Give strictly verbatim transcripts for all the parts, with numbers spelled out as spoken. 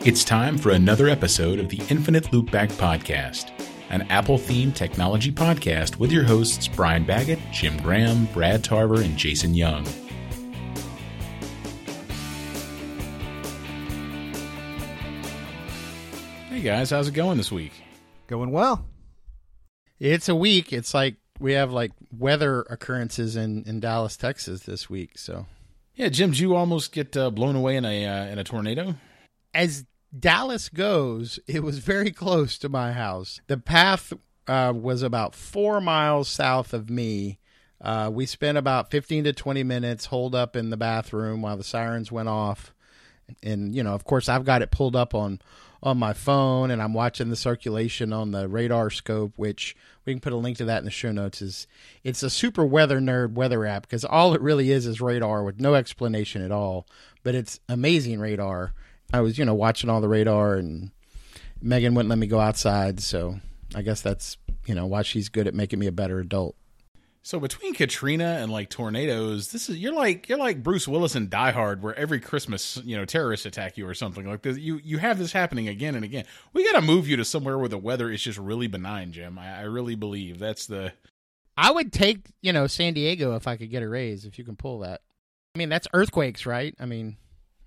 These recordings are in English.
It's time for another episode of the Infinite Loopback Podcast, an Apple-themed technology podcast with your hosts Brian Baggett, Jim Graham, Brad Tarver, and Jason Young. Hey guys, how's it going this week? Going well. It's a week. It's like we have like weather occurrences in, in Dallas, Texas this week. So, yeah, Jim, did you almost get uh, blown away in a uh, in a tornado? As Dallas goes, it was very close to my house. The path uh, was about four miles south of me. Uh, we spent about fifteen to twenty minutes holed up in the bathroom while the sirens went off. And, you know, of course, I've got it pulled up on, on my phone, and I'm watching the circulation on the radar scope, which we can put a link to that in the show notes. Is It's a super weather nerd weather app because all it really is is radar with no explanation at all. But it's amazing radar. I was, you know, watching all the radar, and Megan wouldn't let me go outside, so I guess that's, you know, why she's good at making me a better adult. So between Katrina and like tornadoes, this is you're like you're like Bruce Willis in Die Hard, where every Christmas, you know, terrorists attack you or something like this. You you have this happening again and again. We got to move you to somewhere where the weather is just really benign, Jim. I, I really believe that's the. I would take, you know, San Diego if I could get a raise. If you can pull that, I mean, that's earthquakes, right? I mean.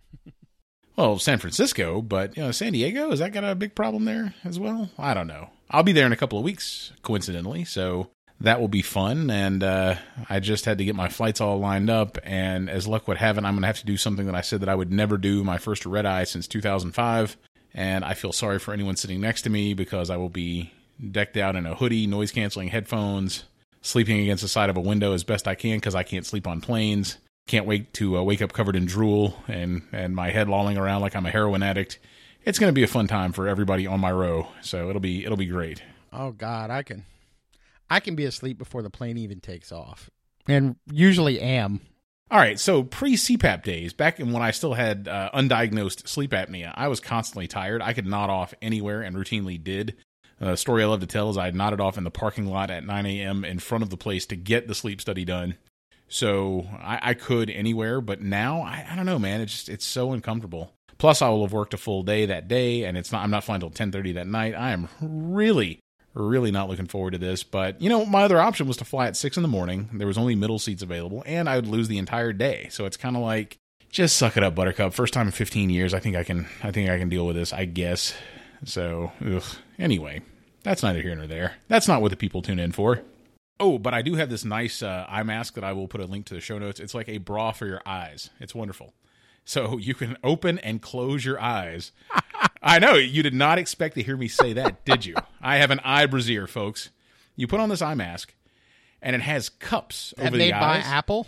Well, San Francisco, but, you know, San Diego, has that got a big problem there as well? I don't know. I'll be there in a couple of weeks, coincidentally, so that will be fun, and uh, I just had to get my flights all lined up, and as luck would have it, I'm going to have to do something that I said that I would never do, my first red-eye since two thousand five, and I feel sorry for anyone sitting next to me because I will be decked out in a hoodie, noise-canceling headphones, sleeping against the side of a window as best I can because I can't sleep on planes. Can't wait to uh, wake up covered in drool and, and my head lolling around like I'm a heroin addict. It's going to be a fun time for everybody on my row, so it'll be it'll be great. Oh God, I can I can be asleep before the plane even takes off, and usually am. All right, so pre-C PAP days, back in when I still had uh, undiagnosed sleep apnea, I was constantly tired. I could nod off anywhere and routinely did. The uh, story I love to tell is I nodded off in the parking lot at nine a.m. in front of the place to get the sleep study done. So I, I could anywhere, but now I, I don't know, man. It's just, it's so uncomfortable. Plus, I will have worked a full day that day, and it's not. I'm not flying till ten thirty that night. I am really, really not looking forward to this. But you know, my other option was to fly at six in the morning. There was only middle seats available, and I would lose the entire day. So it's kind of like, just suck it up, Buttercup. First time in fifteen years. I think I can. I think I can deal with this. I guess. So ugh. Anyway, that's neither here nor there. That's not what the people tune in for. Oh, but I do have this nice uh, eye mask that I will put a link to the show notes. It's like a bra for your eyes. It's wonderful. So you can open and close your eyes. I know, you did not expect to hear me say that, did you? I have an eye brassiere, folks. You put on this eye mask, and it has cups that over made the eyes. by Apple?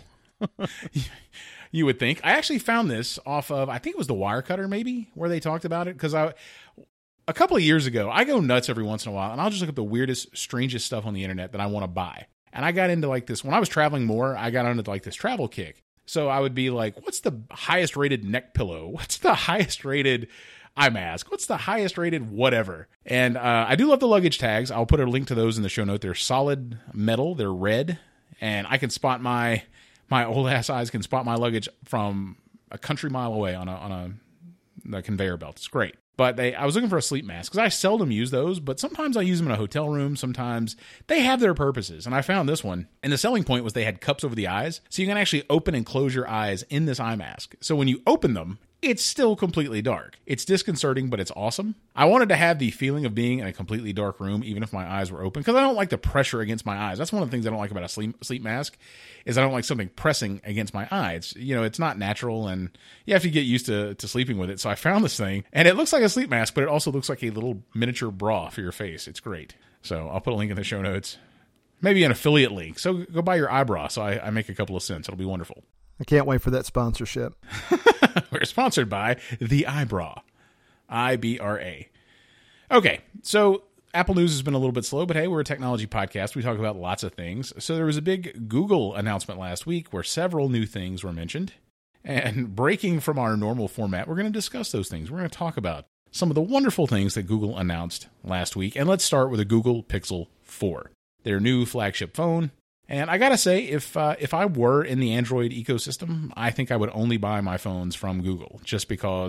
You would think. I actually found this off of, I think it was the Wirecutter maybe, where they talked about it. Because I... A couple of years ago, I go nuts every once in a while, and I'll just look up the weirdest, strangest stuff on the internet that I want to buy. And I got into like this, when I was traveling more, I got into like this travel kick. So I would be like, what's the highest rated neck pillow? What's the highest rated eye mask? What's the highest rated whatever? And uh, I do love the luggage tags. I'll put a link to those in the show note. They're solid metal. They're red. And I can spot my, my old ass eyes can spot my luggage from a country mile away on a, on a, a conveyor belt. It's great. But they, I was looking for a sleep mask because I seldom use those, but sometimes I use them in a hotel room. Sometimes they have their purposes. And I found this one. And the selling point was they had cups over the eyes. So you can actually open and close your eyes in this eye mask. So when you open them, it's still completely dark. It's disconcerting, but it's awesome. I wanted to have the feeling of being in a completely dark room, even if my eyes were open, because I don't like the pressure against my eyes. That's one of the things I don't like about a sleep sleep mask, is I don't like something pressing against my eyes. You know, it's not natural, and you have to get used to, to sleeping with it. So I found this thing, and it looks like a sleep mask, but it also looks like a little miniature bra for your face. It's great. So I'll put a link in the show notes. Maybe an affiliate link. So go buy your eyebrow so I, I make a couple of cents. It'll be wonderful. I can't wait for that sponsorship. We're sponsored by The Eyebrow. I B R A. Okay, so Apple News has been a little bit slow, but hey, we're a technology podcast. We talk about lots of things. So there was a big Google announcement last week where several new things were mentioned. And breaking from our normal format, we're going to discuss those things. We're going to talk about some of the wonderful things that Google announced last week. And let's start with the Google Pixel four, their new flagship phone. And I gotta say, if uh, if I were in the Android ecosystem, I think I would only buy my phones from Google, just because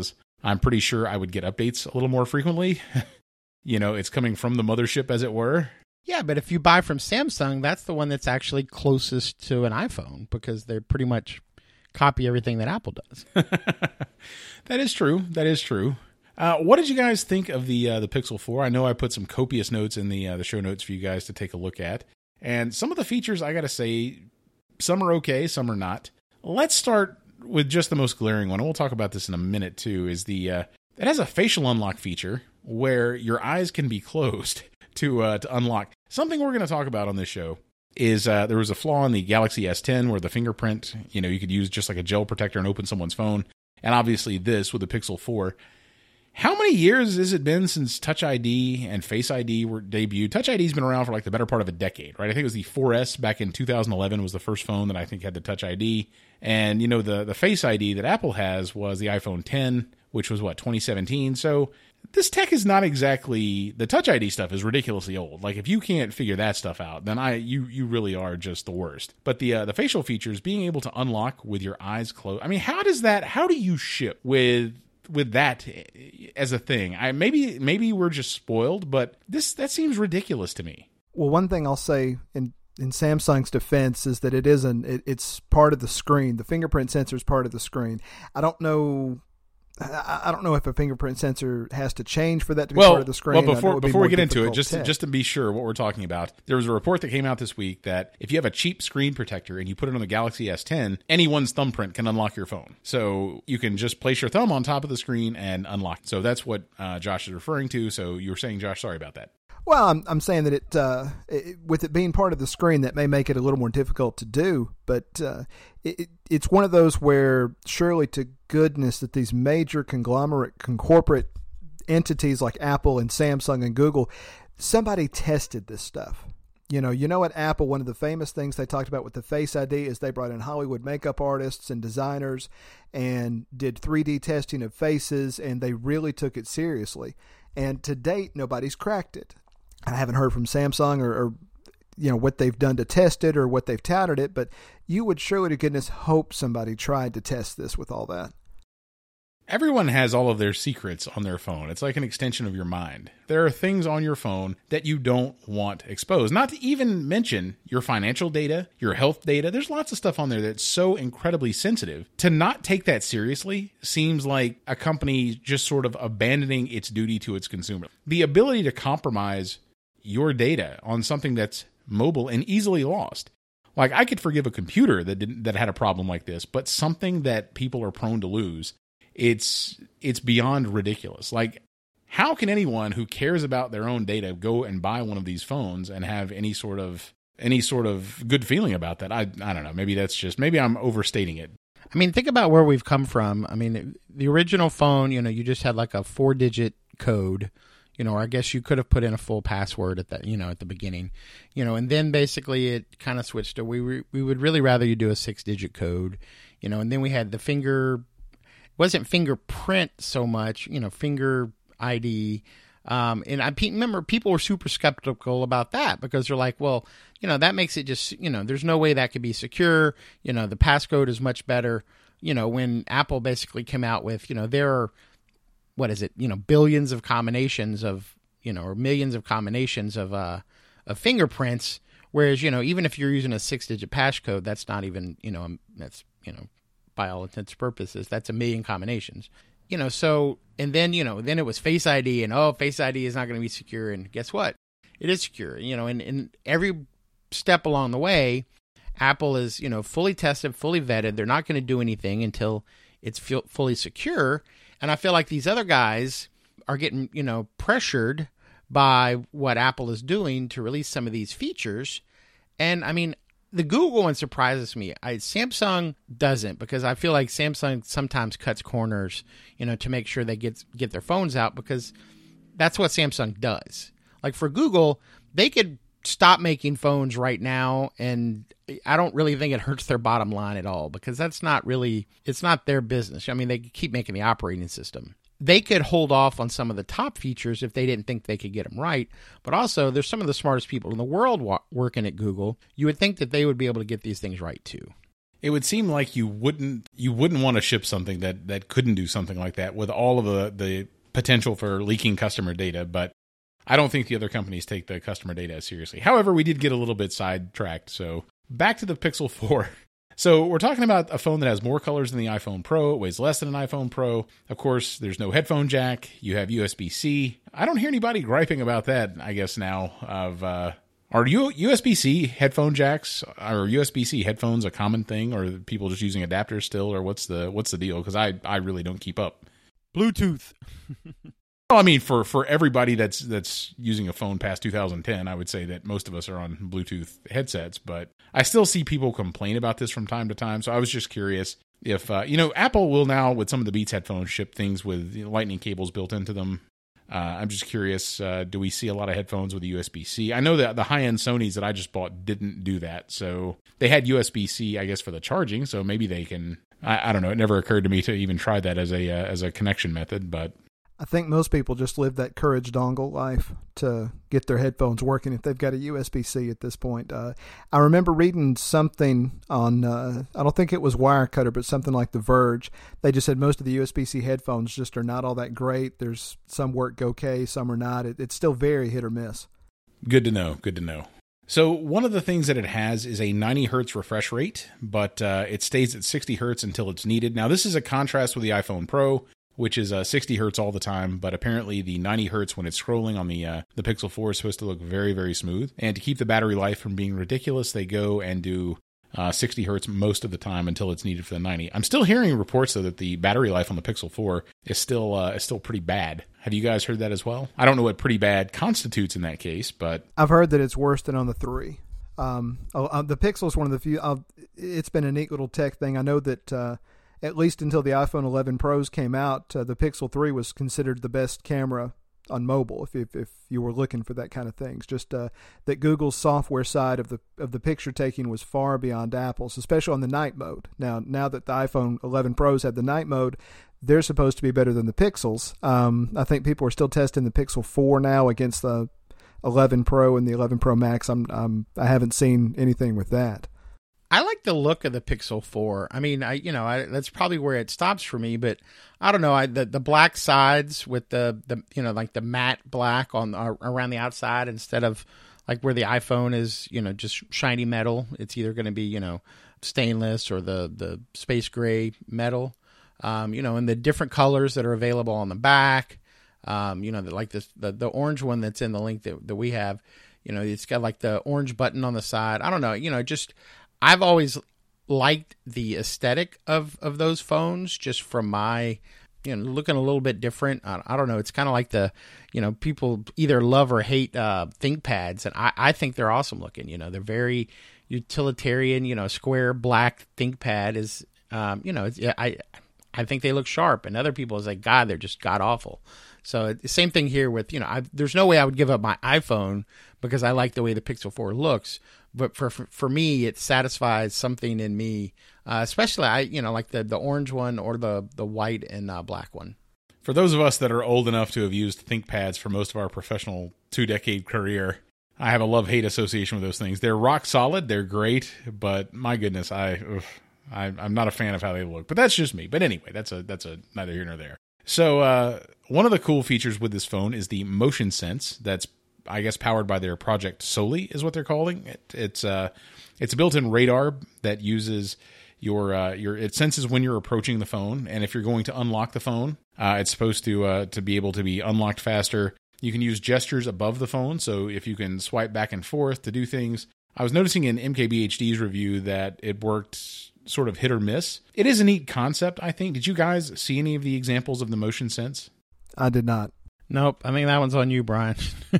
I'm pretty sure I would get updates a little more frequently. You know, it's coming from the mothership, as it were. Yeah, but if you buy from Samsung, that's the one that's actually closest to an iPhone because they pretty much copy everything that Apple does. That is true. That is true. Uh, what did you guys think of the uh, the Pixel four? I know I put some copious notes in the uh, the show notes for you guys to take a look at. And some of the features, I got to say, some are okay, some are not. Let's start with just the most glaring one, and we'll talk about this in a minute too, is the uh, it has a facial unlock feature where your eyes can be closed to uh, to unlock. Something we're going to talk about on this show is uh, there was a flaw in the Galaxy S ten where the fingerprint, you know, you could use just like a gel protector and open someone's phone. And obviously this with the Pixel four. How many years has it been since Touch I D and Face I D were debuted? Touch I D's been around for like the better part of a decade, right? I think it was the four S back in two thousand eleven was the first phone that I think had the Touch I D. And, you know, the, the Face I D that Apple has was the iPhone ten, which was, what, twenty seventeen? So this tech is not exactly... The Touch I D stuff is ridiculously old. Like, if you can't figure that stuff out, then I you you really are just the worst. But the uh, the facial features, being able to unlock with your eyes closed... I mean, how does that... How do you ship with... with that as a thing? I maybe maybe we're just spoiled, but this that seems ridiculous to me. Well, one thing I'll say in in Samsung's defense is that it isn't. It, it's part of the screen. The fingerprint sensor is part of the screen. I don't know. I, I don't know if a fingerprint sensor has to change for that to be well, part of the screen. Well, before before be we get into it, just tech. to, just to be sure what we're talking about, there was a report that came out this week that if you have a cheap screen protector and you put it on the Galaxy S ten, anyone's thumbprint can unlock your phone. So you can just place your thumb on top of the screen and unlock. So that's what uh, Josh is referring to. So you were saying, Josh, sorry about that. Well, I'm I'm saying that it, uh, it with it being part of the screen, that may make it a little more difficult to do. But uh, it, it's one of those where surely to goodness that these major conglomerate, corporate entities like Apple and Samsung and Google, somebody tested this stuff. You know, you know at Apple, one of the famous things they talked about with the Face I D is they brought in Hollywood makeup artists and designers and did three D testing of faces, and they really took it seriously. And to date, nobody's cracked it. I haven't heard from Samsung or, or, you know, what they've done to test it or what they've touted it, but you would surely to goodness hope somebody tried to test this with all that. Everyone has all of their secrets on their phone. It's like an extension of your mind. There are things on your phone that you don't want exposed. Not to even mention your financial data, your health data. There's lots of stuff on there that's so incredibly sensitive. To not take that seriously seems like a company just sort of abandoning its duty to its consumer. The ability to compromise your data on something that's mobile and easily lost. Like, I could forgive a computer that didn't that had a problem like this, but something that people are prone to lose, it's it's beyond ridiculous. Like, how can anyone who cares about their own data go and buy one of these phones and have any sort of any sort of good feeling about that? I I don't know. Maybe that's just maybe I'm overstating it. I mean, think about where we've come from. I mean, the original phone, you know, you just had like a four-digit code. You know, or I guess you could have put in a full password at the, you know, at the beginning, you know, and then basically it kind of switched to we re, we would really rather you do a six digit code, you know, and then we had the finger, wasn't fingerprint so much, you know, finger I D. Um, and I remember people were super skeptical about that because they're like, well, you know, that makes it just, you know, there's no way that could be secure. You know, the passcode is much better. You know, when Apple basically came out with, you know, there are, what is it, you know, billions of combinations of, you know, or millions of combinations of, uh, of fingerprints. Whereas, you know, even if you're using a six digit passcode, that's not even, you know, that's, you know, by all intents and purposes, that's a million combinations, you know, so, and then, you know, then it was Face I D and, oh, Face I D is not going to be secure. And guess what? It is secure, you know, and, and every step along the way, Apple is, you know, fully tested, fully vetted. They're not going to do anything until it's f- fully secure. And I feel like these other guys are getting, you know, pressured by what Apple is doing to release some of these features. And I mean, the Google one surprises me. I, Samsung doesn't, because I feel like Samsung sometimes cuts corners, you know, to make sure they get get their phones out, because that's what Samsung does. Like for Google, they could stop making phones right now, and I don't really think it hurts their bottom line at all, because that's not really, it's not their business. I mean, they keep making the operating system. They could hold off on some of the top features if they didn't think they could get them right. But also, there's some of the smartest people in the world wa- working at Google. You would think that they would be able to get these things right too. it would seem like you wouldn't you wouldn't want to ship something that, that couldn't do something like that with all of the, the potential for leaking customer data. But I don't think the other companies take the customer data as seriously. However, we did get a little bit sidetracked. So back to the Pixel four. So we're talking about a phone that has more colors than the iPhone Pro. It weighs less than an iPhone Pro. Of course, there's no headphone jack. You have U S B C. I don't hear anybody griping about that, I guess, now. Of uh, Are U- USB-C headphone jacks or U S B C headphones a common thing, or are people just using adapters still, or what's the what's the deal? Because I, I really don't keep up. Bluetooth. Well, I mean, for, for everybody that's that's using a phone past two thousand ten, I would say that most of us are on Bluetooth headsets, but I still see people complain about this from time to time. So I was just curious if, uh, you know, Apple will now, with some of the Beats headphones, ship things with you know, lightning cables built into them. Uh, I'm just curious, uh, do we see a lot of headphones with U S B C? I know that the high-end Sonys that I just bought didn't do that. So they had U S B C, I guess, for the charging. So maybe they can, I, I don't know. It never occurred to me to even try that as a uh, as a connection method, but I think most people just live that Courage dongle life to get their headphones working if they've got a U S B C at this point. Uh, I remember reading something on, uh, I don't think it was Wirecutter, but something like The Verge. They just said most of the U S B C headphones just are not all that great. There's some work okay, some are not. It, it's still very hit or miss. Good to know. Good to know. So one of the things that it has is a ninety hertz refresh rate, but uh, it stays at sixty hertz until it's needed. Now, this is a contrast with the iPhone Pro, which is uh, sixty hertz all the time, but apparently the ninety hertz when it's scrolling on the uh, the Pixel four is supposed to look very, very smooth. And to keep the battery life from being ridiculous, they go and do uh, sixty hertz most of the time until it's needed for the ninety. I'm still hearing reports, though, that the battery life on the Pixel four is still uh, is still pretty bad. Have you guys heard that as well? I don't know what pretty bad constitutes in that case, but I've heard that it's worse than on the three. Um, uh, the Pixel is one of the few. Uh, it's been a neat little tech thing. I know that uh, at least until the iPhone eleven Pros came out, uh, the Pixel three was considered the best camera on mobile. If if, if you were looking for that kind of things, just uh, that Google's software side of the of the picture taking was far beyond Apple's, especially on the night mode. Now now that the iPhone eleven Pros have the night mode, they're supposed to be better than the Pixels. Um, I think people are still testing the Pixel four now against the eleven Pro and the eleven Pro Max. I'm, I'm I haven't seen anything with that. I like the look of the Pixel four. I mean, I you know I, that's probably where it stops for me. But I don't know. I the, the black sides with the, the you know like the matte black on uh, around the outside instead of like where the iPhone is you know just shiny metal. It's either going to be you know stainless or the the space gray metal. Um, you know, and the different colors that are available on the back. Um, you know, the, like this, the the orange one that's in the link that that we have. You know, it's got like the orange button on the side. I don't know. You know, just I've always liked the aesthetic of of those phones, just from my, you know, looking a little bit different. I, I don't know. It's kind of like the, you know, people either love or hate uh, ThinkPads, and I I think they're awesome looking. You know, they're very utilitarian. You know, square black ThinkPad is, um, you know, it's, I. I think they look sharp, and other people is like, God, they're just god awful. So the same thing here with, you know, I, there's no way I would give up my iPhone because I like the way the Pixel four looks. But for for, for me, it satisfies something in me, uh, especially I, you know, like the, the orange one or the the white and uh, black one. For those of us that are old enough to have used ThinkPads for most of our professional two-decade career, I have a love-hate association with those things. They're rock solid, they're great, but my goodness, I. Ugh. I, I'm not a fan of how they look, but that's just me. But anyway, that's a that's a neither here nor there. So uh, one of the cool features with this phone is the Motion Sense. That's I guess powered by their Project Soli is what they're calling it. It's uh it's a built-in radar that uses your uh, your it senses when you're approaching the phone, and if you're going to unlock the phone, uh, it's supposed to uh, to be able to be unlocked faster. You can use gestures above the phone, so if you can swipe back and forth to do things. I was noticing in M K B H D's review that it worked sort of hit or miss. It is a neat concept, I think. Did you guys see any of the examples of the Motion Sense? I did not. Nope. I think that one's on you, Brian.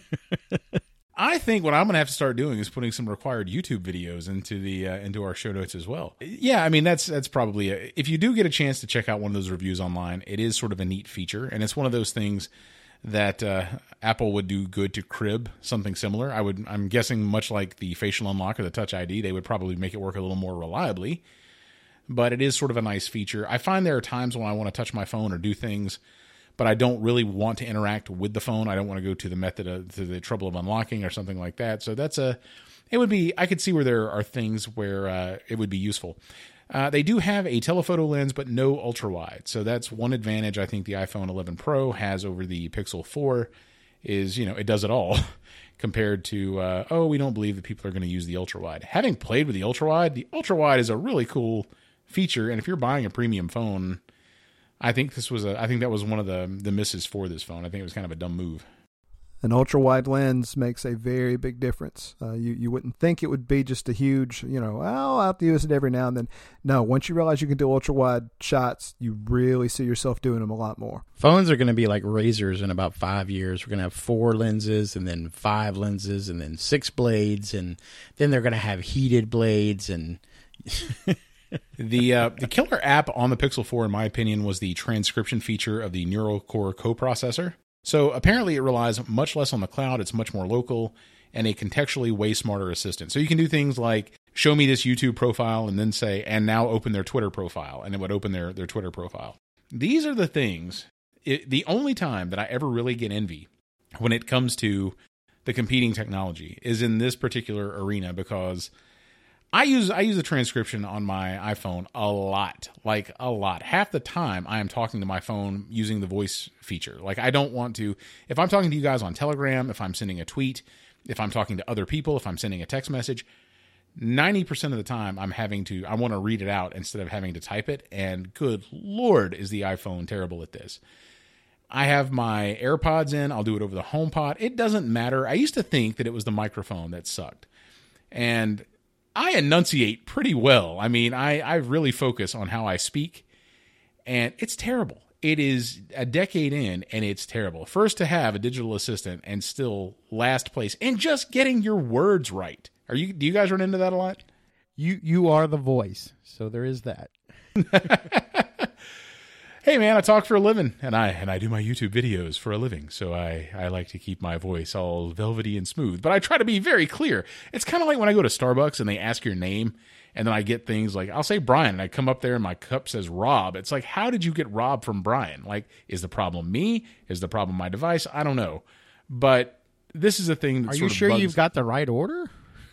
I think what I'm going to have to start doing is putting some required YouTube videos into the uh, into our show notes as well. Yeah, I mean, that's that's probably a, if you do get a chance to check out one of those reviews online, it is sort of a neat feature, and it's one of those things that uh, Apple would do good to crib something similar. I would, I'm guessing, much like the facial unlock or the Touch I D, they would probably make it work a little more reliably. But it is sort of a nice feature. I find there are times when I want to touch my phone or do things, but I don't really want to interact with the phone. I don't want to go to the method of, to the trouble of unlocking or something like that. So that's a, it would be, I could see where there are things where uh, it would be useful. Uh, they do have a telephoto lens, but no ultra wide. So that's one advantage I think the iPhone eleven Pro has over the Pixel four is, you know, it does it all compared to, uh, oh, we don't believe that people are going to use the ultra wide. Having played with the ultra wide, the ultra wide is a really cool feature. And if you're buying a premium phone, I think this was a, I think that was one of the, the misses for this phone. I think it was kind of a dumb move. An ultra-wide lens makes a very big difference. Uh, you, you wouldn't think it would be just a huge, you know, oh, I'll have to use it every now and then. No, once you realize you can do ultra-wide shots, you really see yourself doing them a lot more. Phones are going to be like razors in about five years. We're going to have four lenses and then five lenses and then six blades, and then they're going to have heated blades. And the uh, the killer app on the Pixel four, in my opinion, was the transcription feature of the Neural Core coprocessor. So apparently it relies much less on the cloud, it's much more local, and a contextually way smarter assistant. So you can do things like show me this YouTube profile and then say, and now open their Twitter profile, and it would open their, their Twitter profile. These are the things, it, the only time that I ever really get envy when it comes to the competing technology is in this particular arena, because I use I use a transcription on my iPhone a lot, like a lot. Half the time I am talking to my phone using the voice feature. Like I don't want to, if I'm talking to you guys on Telegram, if I'm sending a tweet, if I'm talking to other people, if I'm sending a text message, ninety percent of the time I'm having to, I want to read it out instead of having to type it. And good Lord, is the iPhone terrible at this. I have my AirPods in, I'll do it over the HomePod. It doesn't matter. I used to think that it was the microphone that sucked. And I enunciate pretty well. I mean, I, I really focus on how I speak, and it's terrible. It is a decade in, and it's terrible. First to have a digital assistant and still last place, and just getting your words right. Are you? Do you guys run into that a lot? You you are the voice, so there is that. Hey man, I talk for a living, and I and I do my YouTube videos for a living, so I, I like to keep my voice all velvety and smooth, but I try to be very clear. It's kind of like when I go to Starbucks and they ask your name, and then I get things like, I'll say Brian, and I come up there and my cup says Rob. It's like, how did you get Rob from Brian? Like, is the problem me? Is the problem my device? I don't know. But this is a thing that Are sort you of sure bugs- you've got the right order?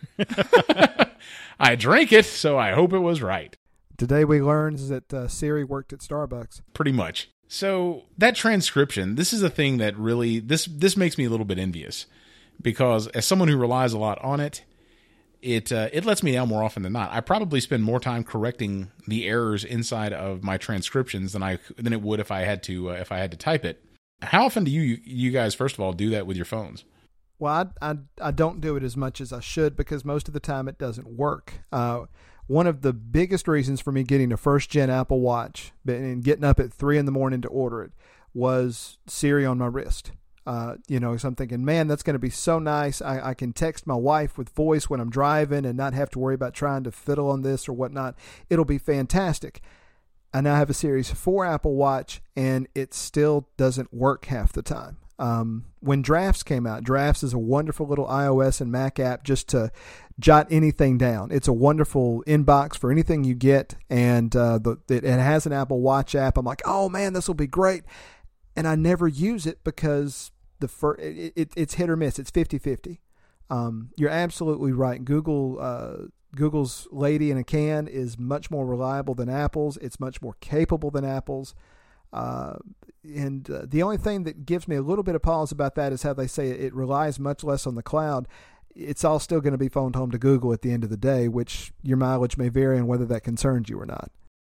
I drank it, so I hope it was right. Today we learned that uh, Siri worked at Starbucks. Pretty much. So that transcription, this is a thing that really, this this makes me a little bit envious, because as someone who relies a lot on it, it uh, it lets me down more often than not. I probably spend more time correcting the errors inside of my transcriptions than I than it would if I had to uh, if I had to type it. How often do you you guys, first of all, do that with your phones? Well, I, I, I don't do it as much as I should, because most of the time it doesn't work. Uh, one of the biggest reasons for me getting a first-gen Apple Watch and getting up at three in the morning to order it was Siri on my wrist. Uh, you know, so I'm thinking, man, that's going to be so nice. I, I can text my wife with voice when I'm driving and not have to worry about trying to fiddle on this or whatnot. It'll be fantastic. I now have a Series four Apple Watch, and it still doesn't work half the time. Um, when Drafts came out, Drafts is a wonderful little iOS and Mac app just to jot anything down. It's a wonderful inbox for anything you get, and uh, the, it, it has an Apple Watch app. I'm like, oh man, this will be great. And I never use it because the fir- it, it, it's hit or miss. It's fifty-fifty. Um, you're absolutely right. Google uh, Google's lady in a can is much more reliable than Apple's. It's much more capable than Apple's. Uh, and uh, the only thing that gives me a little bit of pause about that is how they say it, it relies much less on the cloud. It's all still going to be phoned home to Google at the end of the day, which your mileage may vary on whether that concerns you or not.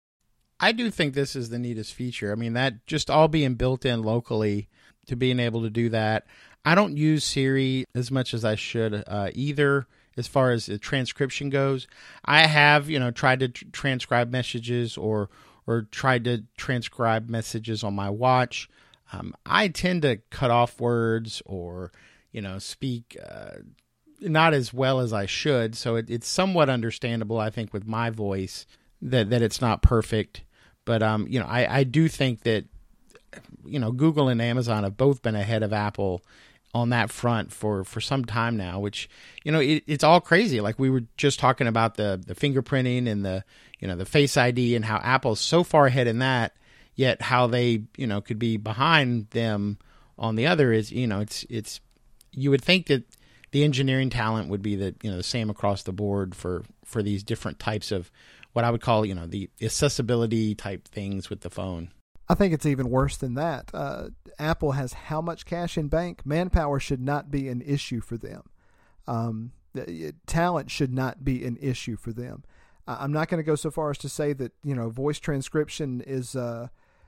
I do think this is the neatest feature. I mean, that just all being built in locally to being able to do that. I don't use Siri as much as I should uh, either as far as the transcription goes. I have, you know, tried to tr- transcribe messages or or tried to transcribe messages on my watch. Um, I tend to cut off words or, you know, speak uh, not as well as I should. So it, it's somewhat understandable, I think, with my voice that, that it's not perfect. But, um, you know, I, I do think that, you know, Google and Amazon have both been ahead of Apple on that front for, for some time now, which, you know, it, it's all crazy. Like we were just talking about the, the fingerprinting and the, you know, the Face I D and how Apple's so far ahead in that, yet how they, you know, could be behind them on the other is, you know, it's, it's, you would think that the engineering talent would be the, you know, the same across the board for, for these different types of what I would call, you know, the accessibility type things with the phone. I think it's even worse than that. Uh, Apple has how much cash in bank? Manpower should not be an issue for them. Um, the, talent should not be an issue for them. I, I'm not going to go so far as to say that, you know, voice transcription is, uh,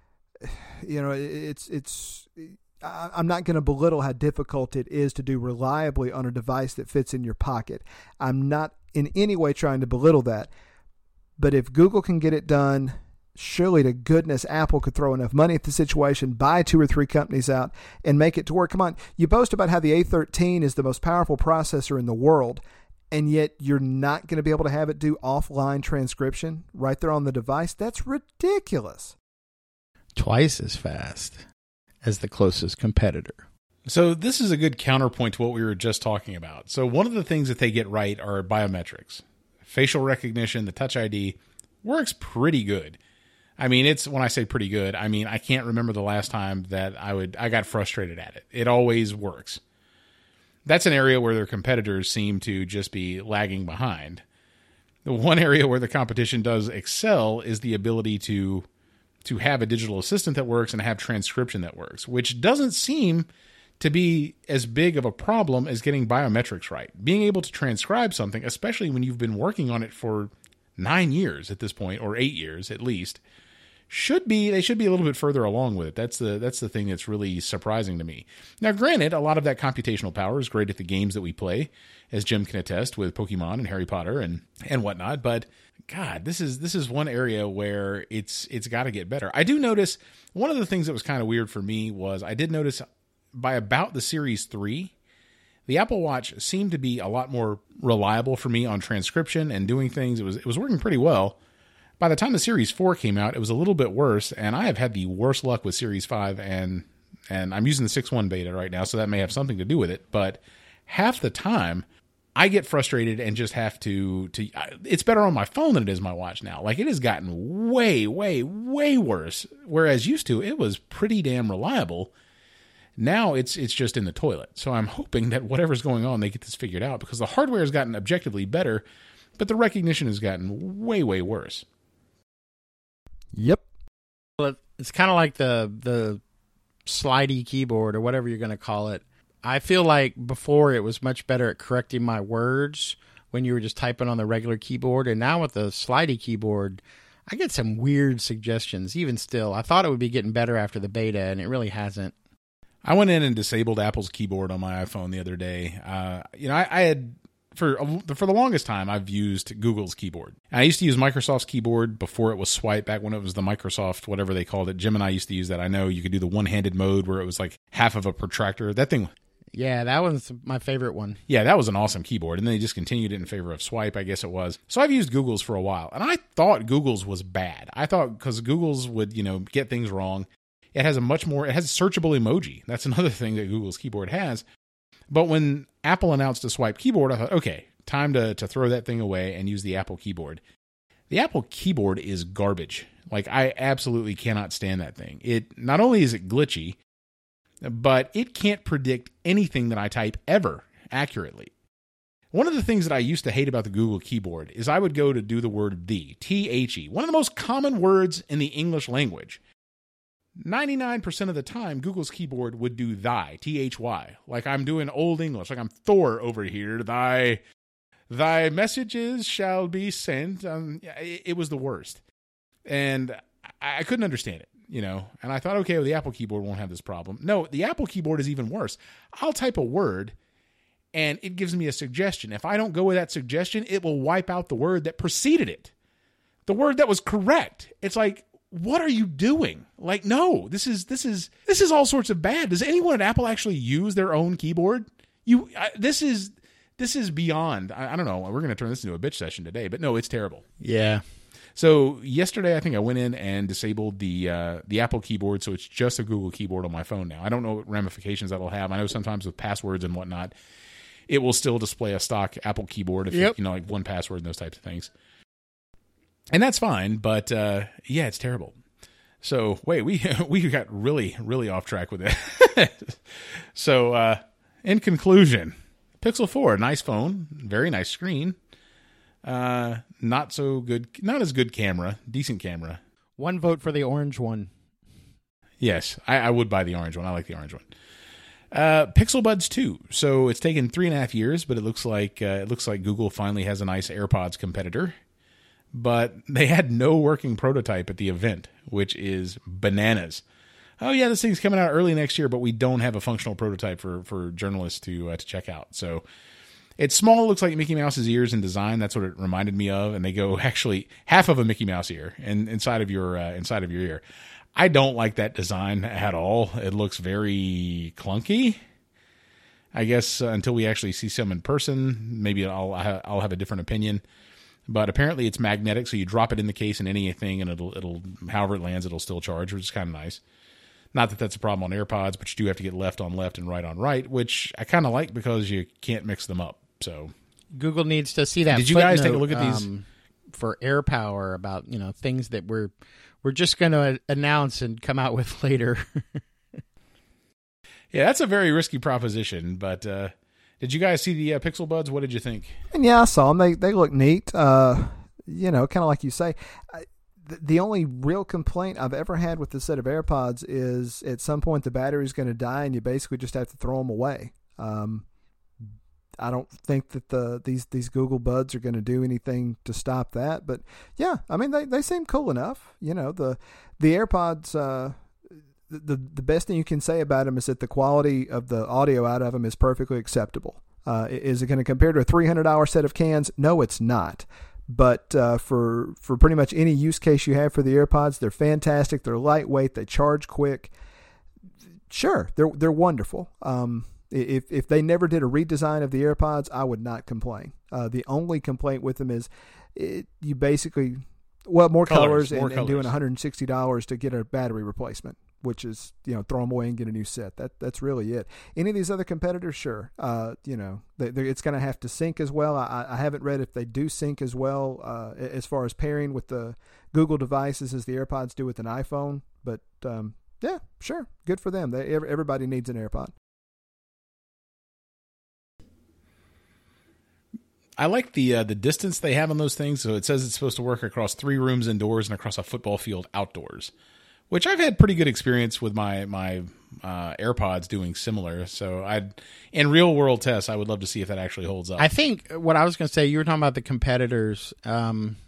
you know, it, it's it's. I, I'm not going to belittle how difficult it is to do reliably on a device that fits in your pocket. I'm not in any way trying to belittle that. But if Google can get it done, surely to goodness Apple could throw enough money at the situation, buy two or three companies out, and make it to work. Come on, you boast about how the A thirteen is the most powerful processor in the world, and yet you're not going to be able to have it do offline transcription right there on the device? That's ridiculous. Twice as fast as the closest competitor. So this is a good counterpoint to what we were just talking about. So one of the things that they get right are biometrics. Facial recognition, the Touch I D, works pretty good. I mean, it's when I say pretty good, I mean, I can't remember the last time that I would I got frustrated at it. It always works. That's an area where their competitors seem to just be lagging behind. The one area where the competition does excel is the ability to to have a digital assistant that works and have transcription that works, which doesn't seem to be as big of a problem as getting biometrics right. Being able to transcribe something, especially when you've been working on it for nine years at this point, or eight years at least, should be they should be a little bit further along with it. That's the that's the thing that's really surprising to me. Now, granted, a lot of that computational power is great at the games that we play, as Jim can attest with Pokemon and Harry Potter and and whatnot. But God, this is this is one area where it's it's got to get better. I do notice one of the things that was kind of weird for me was I did notice by about the Series three, the Apple Watch seemed to be a lot more reliable for me on transcription and doing things. It was it was working pretty well. By the time the Series four came out, it was a little bit worse, and I have had the worst luck with Series five, and and I'm using the six point one beta right now, so that may have something to do with it. But half the time, I get frustrated and just have to, to it's better on my phone than it is my watch now. Like, it has gotten way, way, way worse, whereas used to, it was pretty damn reliable. Now it's it's just in the toilet. So I'm hoping that whatever's going on, they get this figured out, because the hardware has gotten objectively better, but the recognition has gotten way, way worse. Yep. Well, it's kind of like the the slidey keyboard or whatever you're going to call it. I feel like before it was much better at correcting my words when you were just typing on the regular keyboard, and now with the slidey keyboard, I get some weird suggestions. Even still, I thought it would be getting better after the beta, and it really hasn't. I went in and disabled Apple's keyboard on my iPhone the other day. Uh, you know, I, I had for for the longest time I've used Google's keyboard. And I used to use Microsoft's keyboard before it was swipe, back when it was the Microsoft whatever they called it. Jim and I used to use that. I know you could do the one-handed mode where it was like half of a protractor. That thing. Yeah, that was my favorite one. Yeah, that was an awesome keyboard. And then they discontinued it in favor of swipe, I guess it was. So I've used Google's for a while. And I thought Google's was bad. I thought because Google's would, you know, get things wrong. It has a much more, it has searchable emoji. That's another thing that Google's keyboard has. But when Apple announced a swipe keyboard, I thought, okay, time to, to throw that thing away and use the Apple keyboard. The Apple keyboard is garbage. Like, I absolutely cannot stand that thing. It, not only is it glitchy, but it can't predict anything that I type ever accurately. One of the things that I used to hate about the Google keyboard is I would go to do the word the, T H E, one of the most common words in the English language. ninety-nine percent of the time, Google's keyboard would do thy, T H Y. Like I'm doing Old English, like I'm Thor over here. Thy thy messages shall be sent. Um, it, it was the worst. And I, I couldn't understand it, you know. And I thought, okay, well, the Apple keyboard won't have this problem. No, the Apple keyboard is even worse. I'll type a word, and it gives me a suggestion. If I don't go with that suggestion, it will wipe out the word that preceded it. The word that was correct. It's like, what are you doing? Like, no, this is this is this is all sorts of bad. Does anyone at Apple actually use their own keyboard? You, I, this is this is beyond. I, I don't know. We're going to turn this into a bitch session today, but no, it's terrible. Yeah. So yesterday, I think I went in and disabled the uh, the Apple keyboard, so it's just a Google keyboard on my phone now. I don't know what ramifications that'll have. I know sometimes with passwords and whatnot, it will still display a stock Apple keyboard if yep. you, you know, like one password and those types of things. And that's fine, but uh, yeah, it's terrible. So wait, we we got really, really off track with it. So uh, in conclusion, Pixel four, nice phone, very nice screen. Uh, not so good, not as good camera, decent camera. One vote for the orange one. Yes, I, I would buy the orange one. I like the orange one. Uh, Pixel Buds two. So it's taken three and a half years, but it looks like uh, it looks like Google finally has a nice AirPods competitor. But they had no working prototype at the event, which is bananas. Oh yeah, this thing's coming out early next year, but we don't have a functional prototype for for journalists to uh, to check out. So it's small. It looks like Mickey Mouse's ears in design. That's what it reminded me of. And they go actually half of a Mickey Mouse ear and inside of your uh, inside of your ear. I don't like that design at all. It looks very clunky. I guess uh, until we actually see some in person, maybe I'll I'll have a different opinion. But apparently it's magnetic, so you drop it in the case in anything, and it'll it'll however it lands, it'll still charge, which is kind of nice. Not that that's a problem on AirPods, but you do have to get left on left and right on right, which I kind of like because you can't mix them up. So Google needs to see that. Did you guys take a look at these um, for AirPower about you know things that we're we're just going to announce and come out with later? Yeah, that's a very risky proposition. But uh, did you guys see the uh, Pixel Buds? What did you think? And yeah, I saw them. They they look neat. Uh, you know, kind of like you say. I, the, the only real complaint I've ever had with the set of AirPods is at some point the battery's going to die, and you basically just have to throw them away. Um, I don't think that the these these Google Buds are going to do anything to stop that. But yeah, I mean they, they seem cool enough. You know, the the AirPods. Uh, the the best thing you can say about them is that the quality of the audio out of them is perfectly acceptable. Uh, is it going to compare to a three hundred dollars set of cans? No, it's not. But uh, for for pretty much any use case you have for the AirPods, they're fantastic. They're lightweight. They charge quick. Sure, they're they're wonderful. Um, if if they never did a redesign of the AirPods, I would not complain. Uh, the only complaint with them is it, you basically well more colors, colors and, more and colors. doing one hundred sixty dollars to get a battery replacement, which is, you know, throw them away and get a new set. That That's really it. Any of these other competitors, sure. Uh, you know, they, it's going to have to sync as well. I, I haven't read if they do sync as well uh, as far as pairing with the Google devices as the AirPods do with an iPhone. But, um, yeah, sure. Good for them. They, everybody needs an AirPod. I like the uh, the distance they have on those things. So it says it's supposed to work across three rooms indoors and across a football field outdoors, which I've had pretty good experience with my my uh, AirPods doing similar. So I'd in real world tests, I would love to see if that actually holds up. I think what I was going to say, you were talking about the competitors. Um,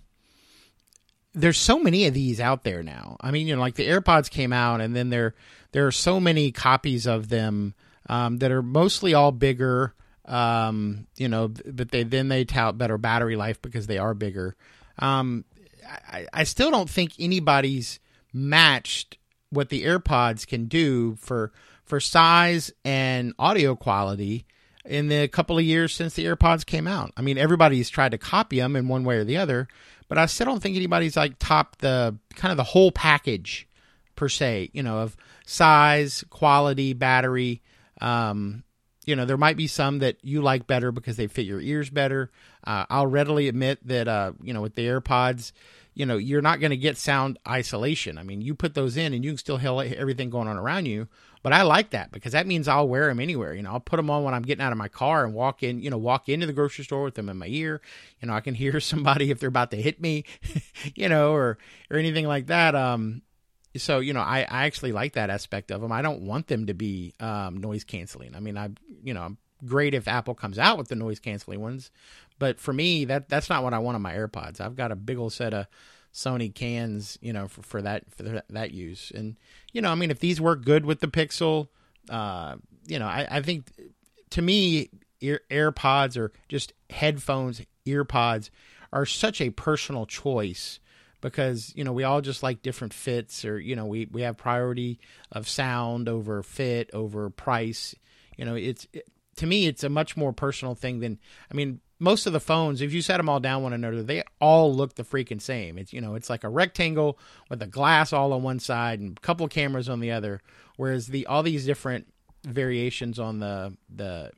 there's so many of these out there now. I mean, you know, like the AirPods came out, and then there there are so many copies of them um, that are mostly all bigger. Um, you know, but they then they tout better battery life because they are bigger. Um, I, I still don't think anybody's matched what the AirPods can do for for size and audio quality in the couple of years since the AirPods came out. I mean, everybody's tried to copy them in one way or the other, but I still don't think anybody's like topped the kind of the whole package per se, you know, of size, quality, battery. Um, you know, there might be some that you like better because they fit your ears better. Uh, I'll readily admit that, uh, you know, with the AirPods, you know, you're not going to get sound isolation. I mean, you put those in and you can still hear everything going on around you. But I like that because that means I'll wear them anywhere. You know, I'll put them on when I'm getting out of my car and walk in, you know, walk into the grocery store with them in my ear. You know, I can hear somebody if they're about to hit me, you know, or, or anything like that. Um, so, you know, I, I actually like that aspect of them. I don't want them to be um, noise canceling. I mean, I, you know, I'm great if Apple comes out with the noise canceling ones. But for me, that that's not what I want on my AirPods. I've got a big old set of Sony cans, you know, for, for that for that, that use. And, you know, I mean, if these work good with the Pixel, uh, you know, I, I think to me, ear, AirPods or just headphones, earpods are such a personal choice because, you know, we all just like different fits or, you know, we, we have priority of sound over fit, over price. You know, it's it, to me, it's a much more personal thing than, I mean, most of the phones, if you set them all down one another, they all look the freaking same. It's, you know, it's like a rectangle with a glass all on one side and a couple of cameras on the other. Whereas the all these different variations on the the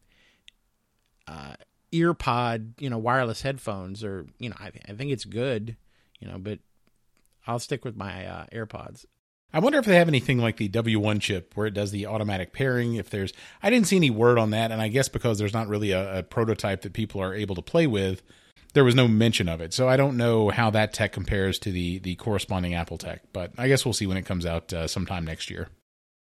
uh, EarPod, you know, wireless headphones are, you know, I, I think it's good, you know, but I'll stick with my uh, AirPods. I wonder if they have anything like the W one chip where it does the automatic pairing. If there's, I didn't see any word on that, and I guess because there's not really a, a prototype that people are able to play with, there was no mention of it. So I don't know how that tech compares to the the corresponding Apple tech, but I guess we'll see when it comes out uh, sometime next year.